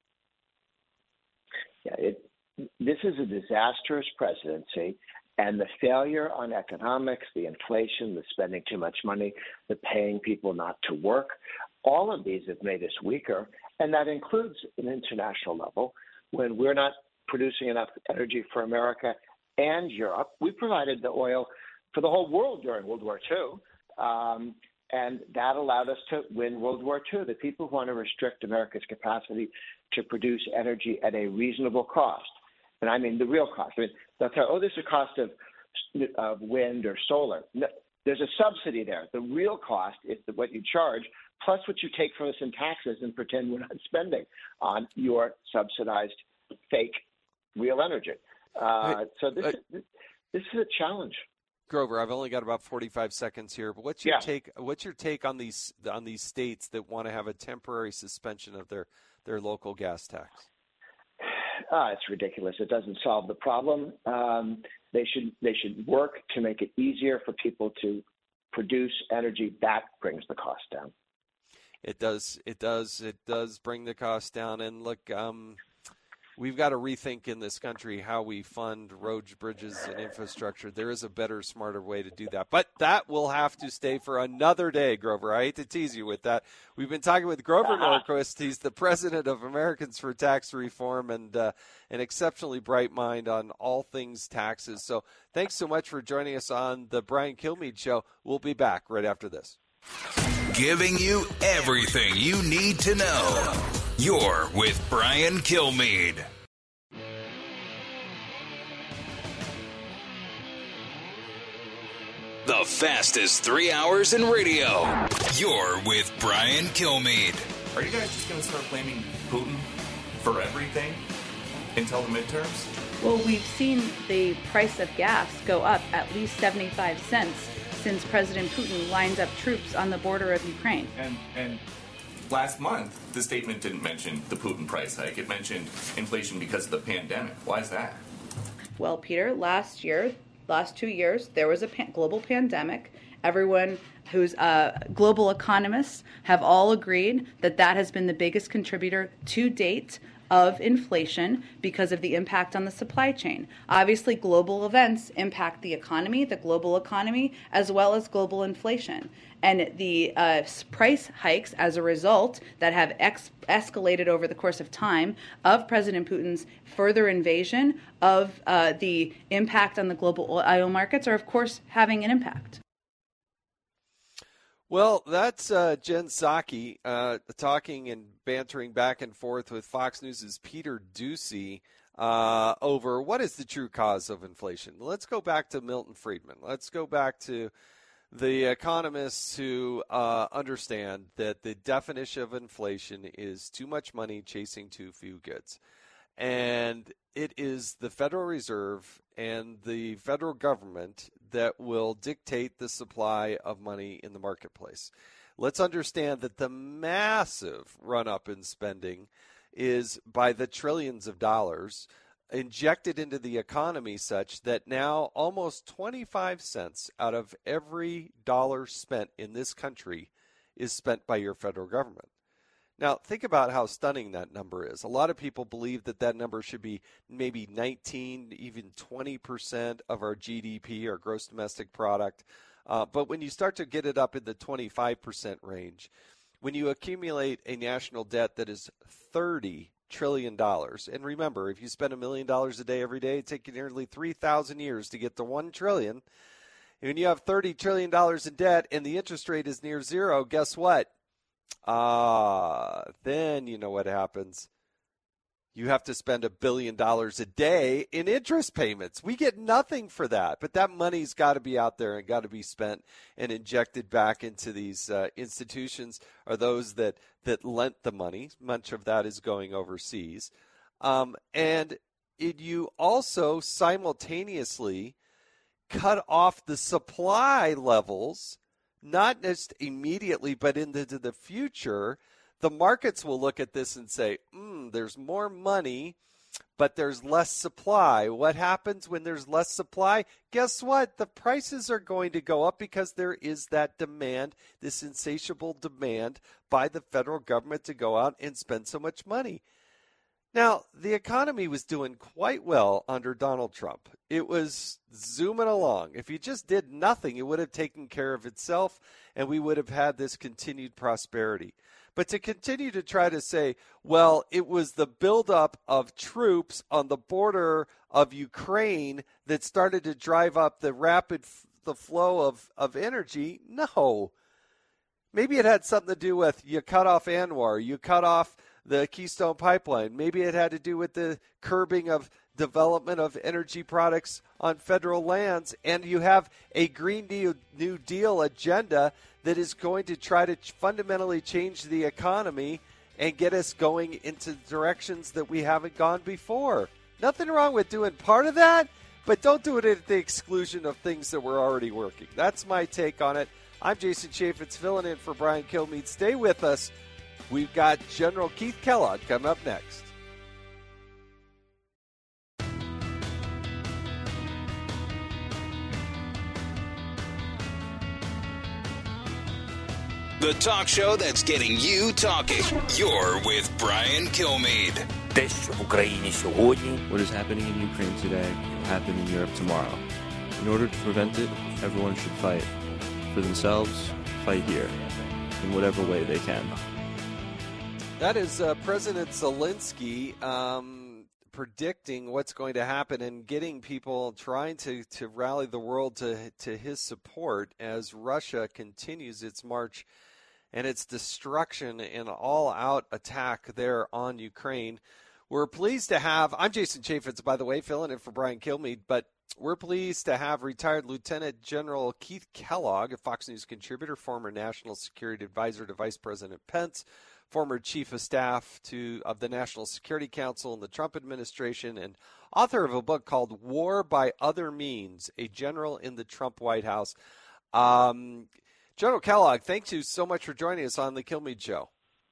Yeah, this is a disastrous presidency, and the failure on economics, the inflation, the spending too much money, the paying people not to work, all of these have made us weaker, and that includes an international level. When we're not producing enough energy for America and Europe, we provided the oil for the whole world during World War II. And that allowed us to win World War II. The people who want to restrict America's capacity to produce energy at a reasonable cost, and I mean the real cost. I mean, they'll tell, there's a cost of wind or solar. No, there's a subsidy there. The real cost is what you charge, plus what you take from us in taxes and pretend we're not spending on your subsidized fake real energy. So this is a challenge. Grover, I've only got about 45 seconds here, but what's your take? What's your take on these states that want to have a temporary suspension of their local gas tax? It's ridiculous. It doesn't solve the problem. They should work to make it easier for people to produce energy. That brings the cost down. It does bring the cost down. And look, we've got to rethink in this country how we fund roads, bridges, and infrastructure. There is a better, smarter way to do that. But that will have to stay for another day, Grover. I hate to tease you with that. We've been talking with Grover Norquist. He's the president of Americans for Tax Reform and an exceptionally bright mind on all things taxes. So thanks so much for joining us on the Brian Kilmeade Show. We'll be back right after this. Giving you everything you need to know. You're with Brian Kilmeade. The fastest 3 hours in radio. You're with Brian Kilmeade. Are you guys just going to start blaming Putin for everything until the midterms? Well, we've seen the price of gas go up at least 75 cents since President Putin lines up troops on the border of Ukraine. And last month, the statement didn't mention the Putin price hike. It mentioned inflation because of the pandemic. Why is that? Well, Peter, last 2 years, there was a global pandemic. Everyone who's global economists have all agreed that that has been the biggest contributor to date of inflation because of the impact on the supply chain. Obviously, global events impact the global economy, as well as global inflation. And the price hikes as a result that have escalated over the course of time of President Putin's further invasion of the impact on the global oil markets are, of course, having an impact. Well, that's Jen Psaki talking and bantering back and forth with Fox News' Peter Doocy over what is the true cause of inflation. Let's go back to Milton Friedman. Let's go back to the economists who understand that the definition of inflation is too much money chasing too few goods. And it is the Federal Reserve and the federal government that will dictate the supply of money in the marketplace. Let's understand that the massive run-up in spending is by the trillions of dollars injected into the economy such that now almost 25 cents out of every dollar spent in this country is spent by your federal government. Now, think about how stunning that number is. A lot of people believe that that number should be maybe 19, even 20% of our GDP, our gross domestic product. But when you start to get it up in the 25% range, when you accumulate a national debt that is $30 trillion, and remember, if you spend $1 million a day every day, it takes you nearly 3,000 years to get to $1 trillion. And when you have $30 trillion in debt and the interest rate is near zero, guess what? Then you know what happens. You have to spend $1 billion a day in interest payments. We get nothing for that, but that money's got to be out there and got to be spent and injected back into these institutions or those that lent the money. Much of that is going overseas. You also simultaneously cut off the supply levels. Not just immediately, but into the future, the markets will look at this and say, there's more money, but there's less supply. What happens when there's less supply? Guess what? The prices are going to go up because there is that demand, this insatiable demand by the federal government to go out and spend so much money. Now, the economy was doing quite well under Donald Trump. It was zooming along. If you just did nothing, it would have taken care of itself, and we would have had this continued prosperity. But to continue to try to say, well, it was the buildup of troops on the border of Ukraine that started to drive up the flow of energy, no. Maybe it had something to do with you cut off Anwar, you cut off the Keystone Pipeline. Maybe it had to do with the curbing of development of energy products on federal lands, and you have a Green New Deal agenda that is going to try to fundamentally change the economy and get us going into directions that we haven't gone before. Nothing wrong with doing part of that, but don't do it at the exclusion of things that were already working. That's my take on it. I'm Jason Chaffetz filling in for Brian Kilmeade. Stay with us. We've got General Keith Kellogg coming up next. The talk show that's getting you talking. You're with Brian Kilmeade. What is happening in Ukraine today will happen in Europe tomorrow. In order to prevent it, everyone should fight. For themselves, fight here. In whatever way they can. That is President Zelensky predicting what's going to happen and getting people trying to rally the world to his support as Russia continues its march and its destruction and all-out attack there on Ukraine. We're pleased to have, I'm Jason Chaffetz, by the way, filling in for Brian Kilmeade, but we're pleased to have retired Lieutenant General Keith Kellogg, a Fox News contributor, former National Security Advisor to Vice President Pence, former Chief of Staff of the National Security Council in the Trump administration, and author of a book called War by Other Means, A General in the Trump White House. General Kellogg, thank you so much for joining us on the Kilmeade Show.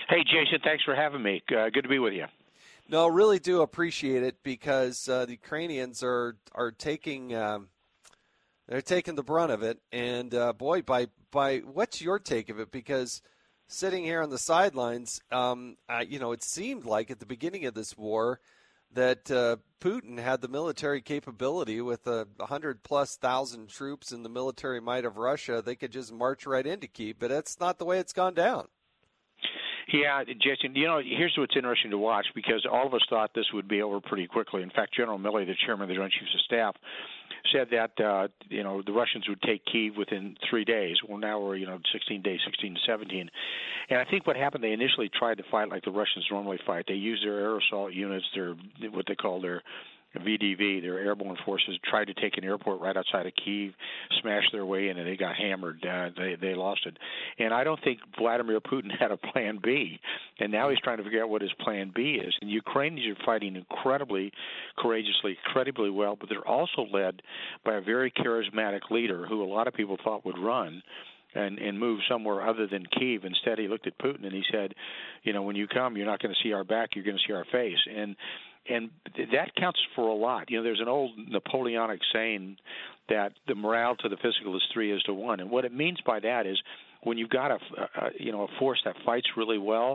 Hey, Jason, thanks for having me. Good to be with you. No, really do appreciate it because the Ukrainians are taking they're taking the brunt of it. And boy, by what's your take of it? Because sitting here on the sidelines, it seemed like at the beginning of this war that Putin had the military capability with 100,000+ troops and the military might of Russia. They could just march right into Kyiv, but that's not the way it's gone down. Yeah, Jason, here's what's interesting to watch, because all of us thought this would be over pretty quickly. In fact, General Milley, the chairman of the Joint Chiefs of Staff, said that, the Russians would take Kyiv within 3 days. Well, now we're, 16 days, 16 to 17. And I think what happened, they initially tried to fight like the Russians normally fight. They used their air assault units, what they call their VDV, their airborne forces, tried to take an airport right outside of Kyiv, smashed their way in, and they got hammered. They lost it. And I don't think Vladimir Putin had a plan B. And now he's trying to figure out what his plan B is. And Ukrainians are fighting incredibly courageously, incredibly well, but they're also led by a very charismatic leader who a lot of people thought would run and move somewhere other than Kyiv. Instead, he looked at Putin and he said, when you come, you're not going to see our back, you're going to see our face. And that counts for a lot. There's an old Napoleonic saying that the morale to the physical is 3:1. And what it means by that is when you've got a force that fights really well,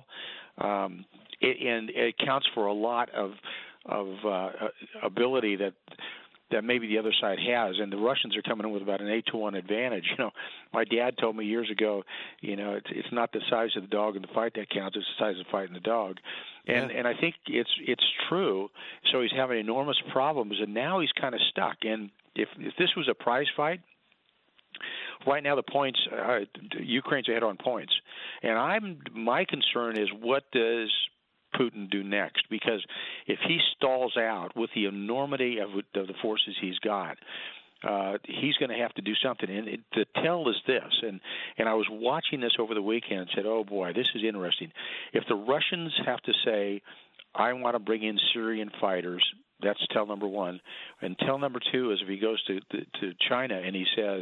it counts for a lot of ability that maybe the other side has, and the Russians are coming in with about an 8-1 advantage. My dad told me years ago, it's not the size of the dog in the fight that counts; it's the size of the fight in the dog. And I think it's true. So he's having enormous problems, and now he's kind of stuck. And if this was a prize fight, right now the points, Ukraine's ahead on points. And my concern is, what does Putin do next? Because if he stalls out with the enormity of the forces he's got, he's going to have to do something. And the tell is this, and I was watching this over the weekend and said, oh boy, this is interesting. If the Russians have to say, I want to bring in Syrian fighters, that's tell number one. And tell number two is if he goes to China and he says,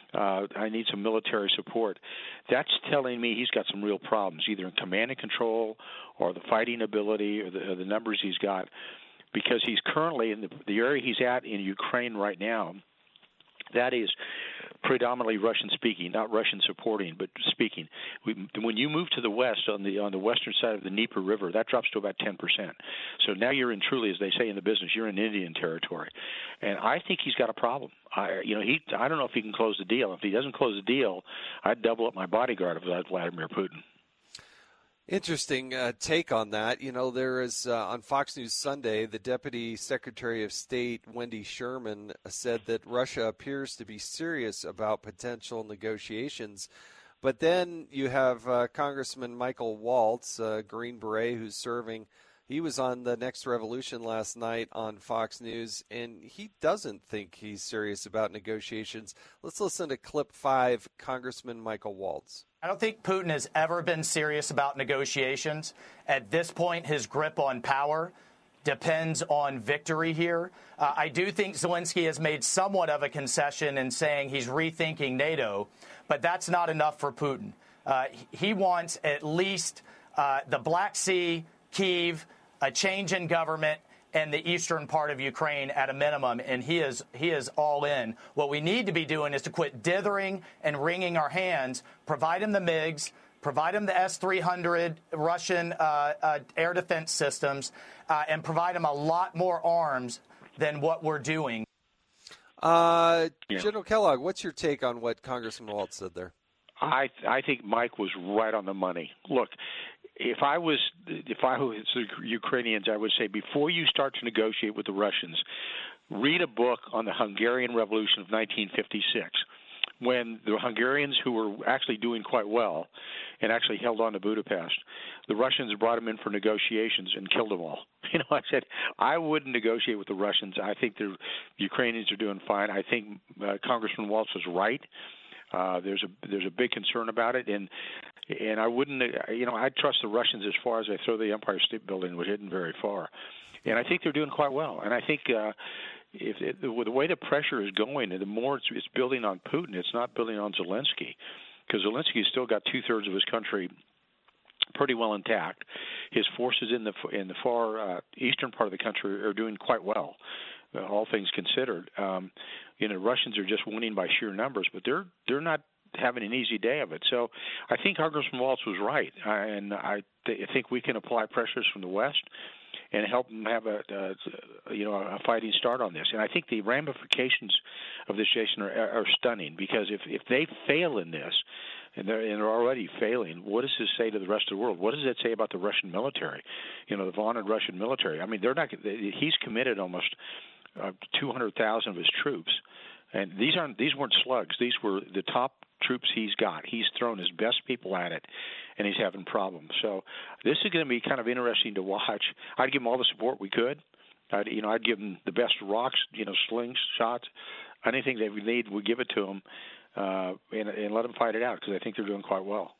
I need some military support, that's telling me he's got some real problems, either in command and control or the fighting ability or the numbers he's got, because he's currently in the area he's at in Ukraine right now. That is predominantly Russian-speaking, not Russian-supporting, but speaking. When you move to the west, on the western side of the Dnieper River, that drops to about 10%. So now you're in, truly, as they say in the business, you're in Indian territory. And I think he's got a problem. I don't know if he can close the deal. If he doesn't close the deal, I'd double up my bodyguard if I was Vladimir Putin. Interesting take on that. There is on Fox News Sunday, the Deputy Secretary of State, Wendy Sherman, said that Russia appears to be serious about potential negotiations. But then you have Congressman Michael Waltz, Green Beret, who's serving. He was on The Next Revolution last night on Fox News, and he doesn't think he's serious about negotiations. Let's listen to clip 5, Congressman Michael Waltz. I don't think Putin has ever been serious about negotiations. At this point, his grip on power depends on victory here. I do think Zelensky has made somewhat of a concession in saying he's rethinking NATO, but that's not enough for Putin. He wants at least the Black Sea, Kyiv, a change in government, and the eastern part of Ukraine at a minimum, and he is all in. What we need to be doing is to quit dithering and wringing our hands, provide him the MiGs, provide him the S-300 Russian air defense systems, and provide him a lot more arms than what we're doing. General Kellogg, what's your take on what Congressman Waltz said there? I think Mike was right on the money. Look, if I was the Ukrainians, I would say before you start to negotiate with the Russians, read a book on the Hungarian Revolution of 1956, when the Hungarians, who were actually doing quite well and actually held on to Budapest, the Russians brought them in for negotiations and killed them all. I said, I wouldn't negotiate with the Russians. I think the Ukrainians are doing fine. I think Congressman Waltz was right. There's a big concern about it, and I wouldn't, I'd trust the Russians as far as I throw the Empire State Building, which isn't very far. And I think they're doing quite well. And I think with the way the pressure is going, the more it's building on Putin, it's not building on Zelensky, because Zelensky's still got 2/3 of his country pretty well intact. His forces in the far eastern part of the country are doing quite well, all things considered. Russians are just winning by sheer numbers, but they're not having an easy day of it. So I think Congressman Waltz was right, and I think we can apply pressures from the West and help them have a fighting start on this. And I think the ramifications of this, Jason, are stunning, because if they fail in this, and they're already failing, what does this say to the rest of the world? What does it say about the Russian military? The vaunted Russian military. I mean, they're not. He's committed almost 200,000 of his troops, and these weren't slugs. These were the top troops he's got. He's thrown his best people at it, and he's having problems. So this is going to be kind of interesting to watch. I'd give him all the support we could. I'd give them the best rocks, slings, shots, anything they would need. We give it to them, and let them fight it out, because I think they're doing quite well.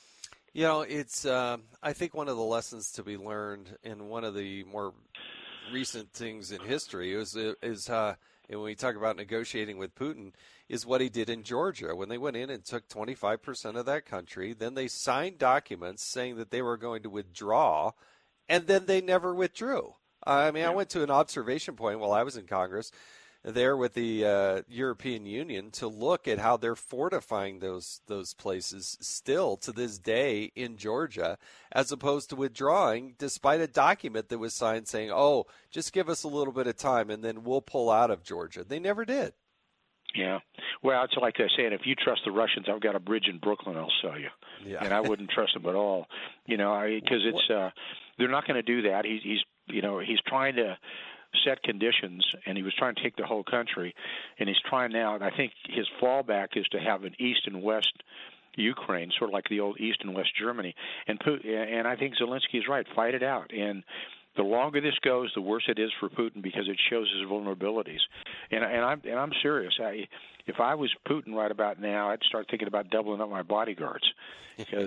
It's I think one of the lessons to be learned, and one of the more recent things in history is and when we talk about negotiating with Putin, is what he did in Georgia when they went in and took 25% of that country. Then they signed documents saying that they were going to withdraw, and then they never withdrew. I went to an observation point while I was in Congress there with the European Union to look at how they're fortifying those places still to this day in Georgia, as opposed to withdrawing, despite a document that was signed saying, oh, just give us a little bit of time and then we'll pull out of Georgia. They never did. Yeah. Well, it's like they're saying, if you trust the Russians, I've got a bridge in Brooklyn I'll sell you. Yeah. And I wouldn't trust them at all. Because they're not going to do that. He's trying to set conditions, and he was trying to take the whole country, and he's trying now, and I think his fallback is to have an East and West Ukraine, sort of like the old East and West Germany. And I think Zelensky is right. Fight it out. And the longer this goes, the worse it is for Putin, because it shows his vulnerabilities. And I'm serious. If I was Putin right about now, I'd start thinking about doubling up my bodyguards, because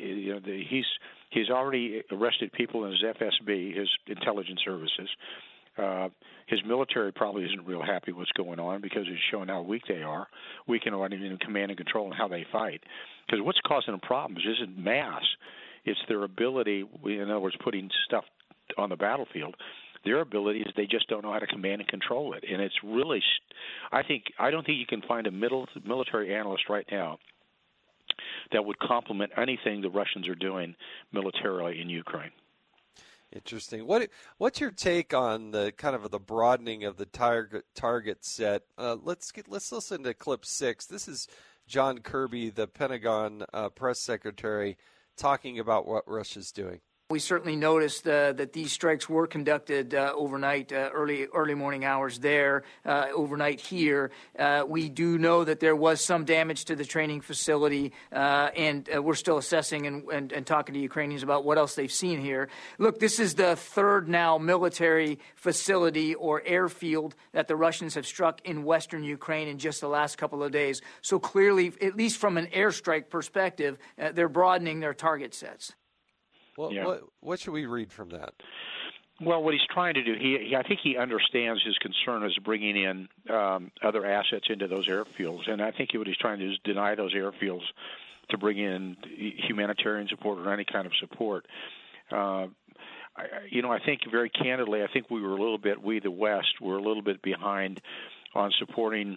he's already arrested people in his FSB, his intelligence services. His military probably isn't real happy what's going on, because it's showing how weak they are, weak in command and control and how they fight. Because what's causing them problems isn't mass; it's their ability. In other words, putting stuff on the battlefield. Their ability is they just don't know how to command and control it, and it's really. I don't think you can find a military analyst right now that would complement anything the Russians are doing militarily in Ukraine. Interesting. What's your take on the kind of the broadening of the target set? Let's listen to clip 6. This is John Kirby, the Pentagon press secretary, talking about what Russia's doing. We certainly noticed that these strikes were conducted overnight, early morning hours there, overnight here. We do know that there was some damage to the training facility, and we're still assessing and talking to Ukrainians about what else they've seen here. Look, this is the third now military facility or airfield that the Russians have struck in western Ukraine in just the last couple of days. So clearly, at least from an airstrike perspective, they're broadening their target sets. What should we read from that? Well, what he's trying to do, I think he understands his concern is bringing in other assets into those airfields, and I think what he's trying to do is deny those airfields to bring in humanitarian support or any kind of support. I think very candidly, I think we the West, were a little bit behind on supporting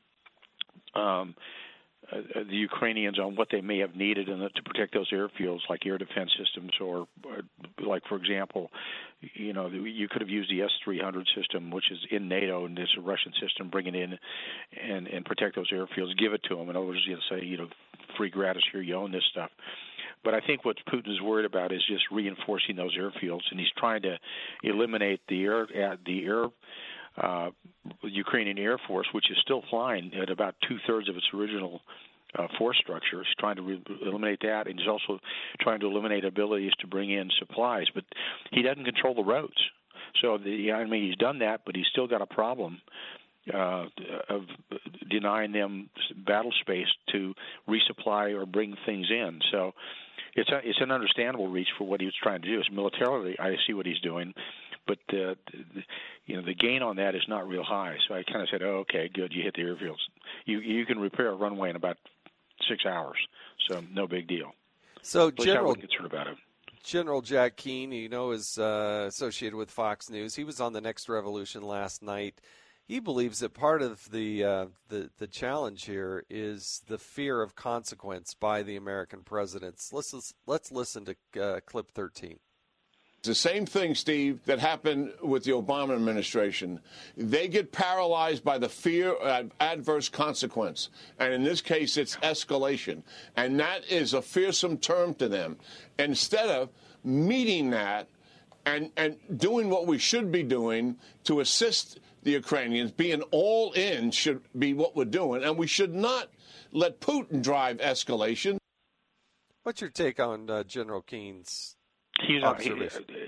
the Ukrainians on what they may have needed to protect those airfields, like air defense systems, or like, for example, you could have used the S-300 system, which is in NATO, and it's a Russian system. Bring it in and protect those airfields. Give it to them. In other words, say, free gratis here, you own this stuff. But I think what Putin is worried about is just reinforcing those airfields, and he's trying to eliminate the Ukrainian Air Force, which is still flying at about 2/3 of its original force structure. He's trying to eliminate that, and he's also trying to eliminate abilities to bring in supplies. But he doesn't control the roads. So, he's done that, but he's still got a problem of denying them battle space to resupply or bring things in. So it's an understandable reach for what he was trying to do. It's militarily, I see what he's doing. But the gain on that is not real high. So I kind of said, "Oh, okay, good. You hit the airfields. You can repair a runway in about 6 hours, so no big deal." So, General, I wasn't concerned about it. General Jack Keane, is associated with Fox News. He was on The Next Revolution last night. He believes that part of the challenge here is the fear of consequence by the American presidents. Let's listen to clip 13. It's the same thing, Steve, that happened with the Obama administration. They get paralyzed by the fear of adverse consequence. And in this case, it's escalation. And that is a fearsome term to them. Instead of meeting that and doing what we should be doing to assist the Ukrainians, being all in should be what we're doing. And we should not let Putin drive escalation. What's your take on General Keene's He's 100%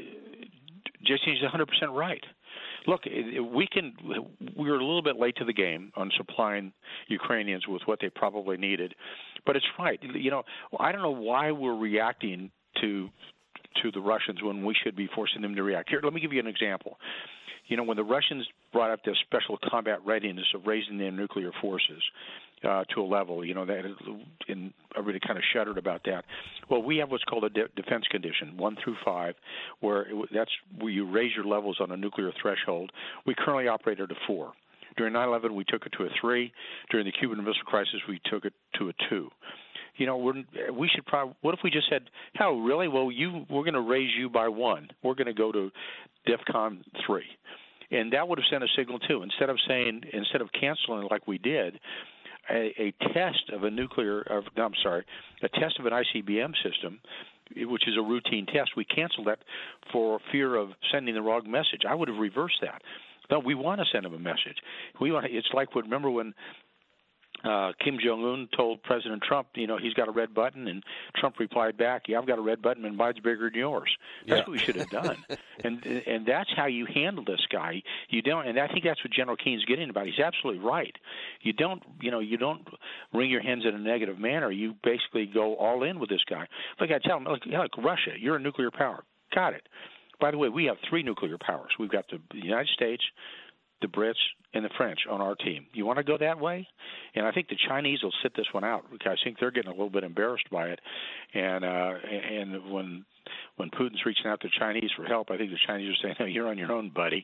right. Look, we're a little bit late to the game on supplying Ukrainians with what they probably needed, but it's right. I don't know why we're reacting to the Russians when we should be forcing them to react. Here, let me give you an example. When the Russians brought up this special combat readiness of raising their nuclear forces to a level, and everybody kind of shuddered about that. Well, we have what's called a defense condition, 1 through 5, that's where you raise your levels on a nuclear threshold. We currently operate at a 4. During 9/11, we took it to a 3. During the Cuban Missile Crisis, we took it to a 2. We should probably. What if we just said, "Hell, really? Well, we're going to raise you by 1. We're going to go to DEFCON 3," and that would have sent a signal too. Instead of canceling like we did, a test of a test of an ICBM system, which is a routine test. We canceled that for fear of sending the wrong message. I would have reversed that. No, we want to send them a message. It's like remember when Kim Jong-un told President Trump, he's got a red button, and Trump replied back, "Yeah, I've got a red button, and mine's bigger than yours." That's what we should have done, and that's how you handle this guy. You don't, and I think that's what General Keene's getting about. He's absolutely right. You don't wring your hands in a negative manner. You basically go all in with this guy. Like I tell him, look, Russia, you're a nuclear power. Got it. By the way, we have 3 nuclear powers. We've got the United States, the Brits, and the French on our team. You want to go that way? And I think the Chinese will sit this one out because I think they're getting a little bit embarrassed by it. And when Putin's reaching out to the Chinese for help, I think the Chinese are saying, "No, you're on your own, buddy."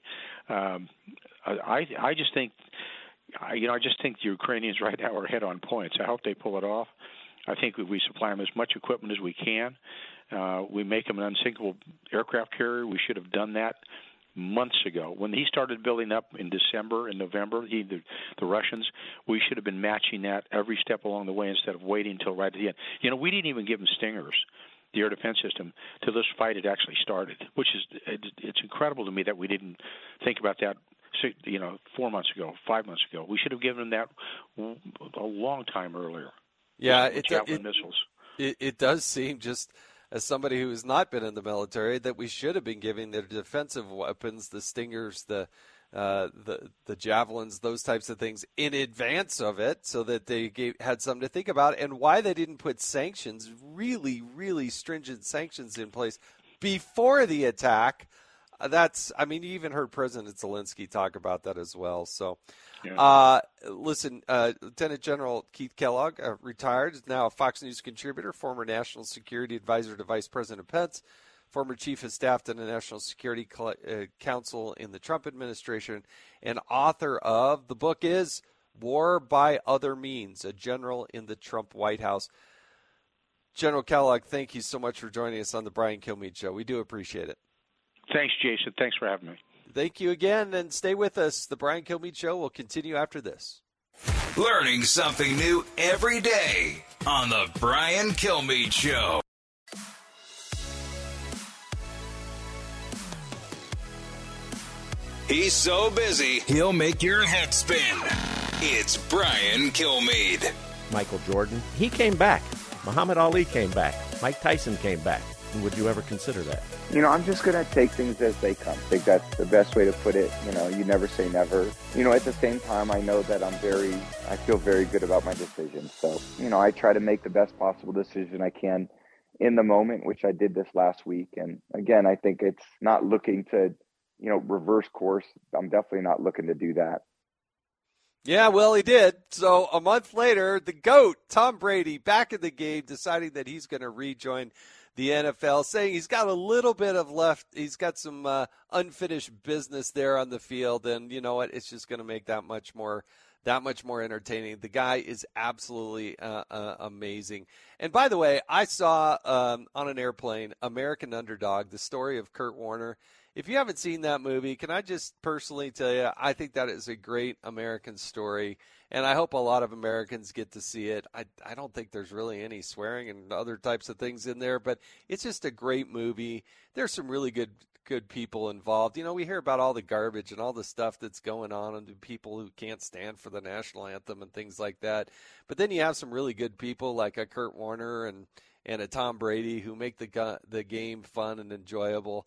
I just think, the Ukrainians right now are head on points. I hope they pull it off. I think we supply them as much equipment as we can. We make them an unsinkable aircraft carrier. We should have done that months ago. When he started building up in December and November, the Russians, we should have been matching that every step along the way instead of waiting until right at the end. We didn't even give them Stingers, the air defense system, till this fight had actually started, which is it's incredible to me that we didn't think about that 4 months ago, 5 months ago. We should have given them that a long time earlier. Yeah, missiles. It does seem, just as somebody who has not been in the military, that we should have been giving their defensive weapons, the Stingers, the javelins, those types of things in advance of it, so that they had something to think about. And why they didn't put sanctions, really, really stringent sanctions in place before the attack. You even heard President Zelensky talk about that as well. So, listen, Lieutenant General Keith Kellogg, retired, is now a Fox News contributor, former National Security Advisor to Vice President Pence, former Chief of Staff to the National Security Council in the Trump administration, and author of the book is War by Other Means, a General in the Trump White House. General Kellogg, thank you so much for joining us on the Brian Kilmeade Show. We do appreciate it. Thanks, Jason. Thanks for having me. Thank you again, and stay with us. The Brian Kilmeade Show will continue after this. Learning something new every day on the Brian Kilmeade Show. He's so busy, he'll make your head spin. It's Brian Kilmeade. Michael Jordan, he came back. Muhammad Ali came back. Mike Tyson came back. Would you ever consider that? I'm just going to take things as they come. I think that's the best way to put it. You never say never. At the same time, I know that I feel very good about my decision. So, I try to make the best possible decision I can in the moment, which I did this last week. And again, I think it's not looking to, reverse course. I'm definitely not looking to do that. Yeah, well, he did. So a month later, the GOAT, Tom Brady, back in the game, deciding that he's going to rejoin the NFL, saying he's got a little bit of left. He's got some unfinished business there on the field, and you know what? It's just going to make that much more entertaining. The guy is absolutely amazing. And by the way, I saw on an airplane American Underdog, the story of Kurt Warner. If you haven't seen that movie, can I just personally tell you, I think that is a great American story, and I hope a lot of Americans get to see it. I don't think there's really any swearing and other types of things in there, but it's just a great movie. There's some really good people involved. You know, we hear about all the garbage and all the stuff that's going on and the people who can't stand for the national anthem and things like that. But then you have some really good people like a Kurt Warner and a Tom Brady who make the game fun and enjoyable.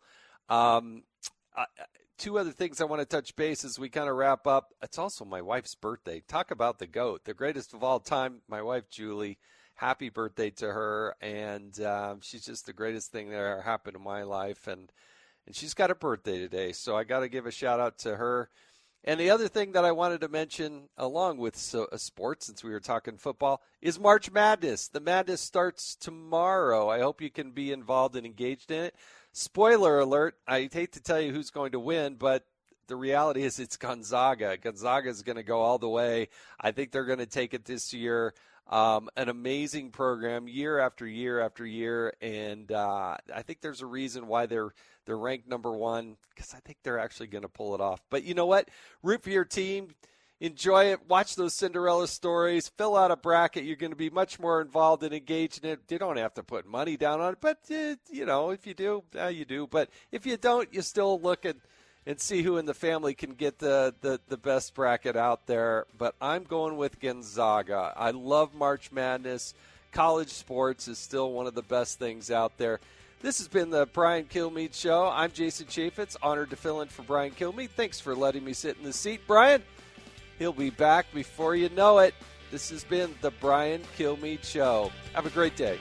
Two other things I want to touch base as we kind of wrap up. It's also my wife's birthday. Talk about the GOAT, the greatest of all time, my wife Julie. Happy birthday to her, and she's just the greatest thing that ever happened in my life, and she's got a birthday today, so I got to give a shout-out to her. And the other thing that I wanted to mention, along with sports, since we were talking football, is March Madness. The Madness starts tomorrow. I hope you can be involved and engaged in it. Spoiler alert, I hate to tell you who's going to win, but the reality is it's Gonzaga. Gonzaga is going to go all the way. I think they're going to take it this year. An amazing program year after year after year, and I think there's a reason why they're ranked number one, because I think they're actually going to pull it off. But you know what? Root for your team. Enjoy it. Watch those Cinderella stories. Fill out a bracket. You're going to be much more involved and engaged in it. You don't have to put money down on it, but, you know, if you do, you do. But if you don't, you still look at and see who in the family can get the best bracket out there. But I'm going with Gonzaga. I love March Madness. College sports is still one of the best things out there. This has been the Brian Kilmeade Show. I'm Jason Chaffetz, honored to fill in for Brian Kilmeade. Thanks for letting me sit in the seat, Brian. He'll be back before you know it. This has been the Brian Kilmeade Show. Have a great day.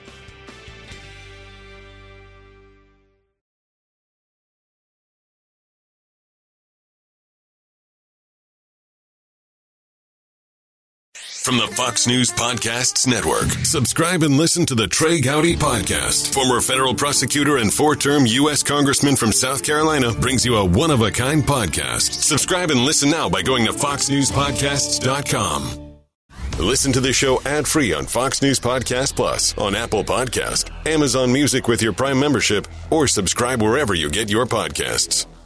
From the Fox News Podcasts Network. Subscribe and listen to the Trey Gowdy Podcast. Former federal prosecutor and 4-term U.S. Congressman from South Carolina brings you a one-of-a-kind podcast. Subscribe and listen now by going to foxnewspodcasts.com. Listen to the show ad-free on Fox News Podcast Plus, on Apple Podcast, Amazon Music with your Prime membership, or subscribe wherever you get your podcasts.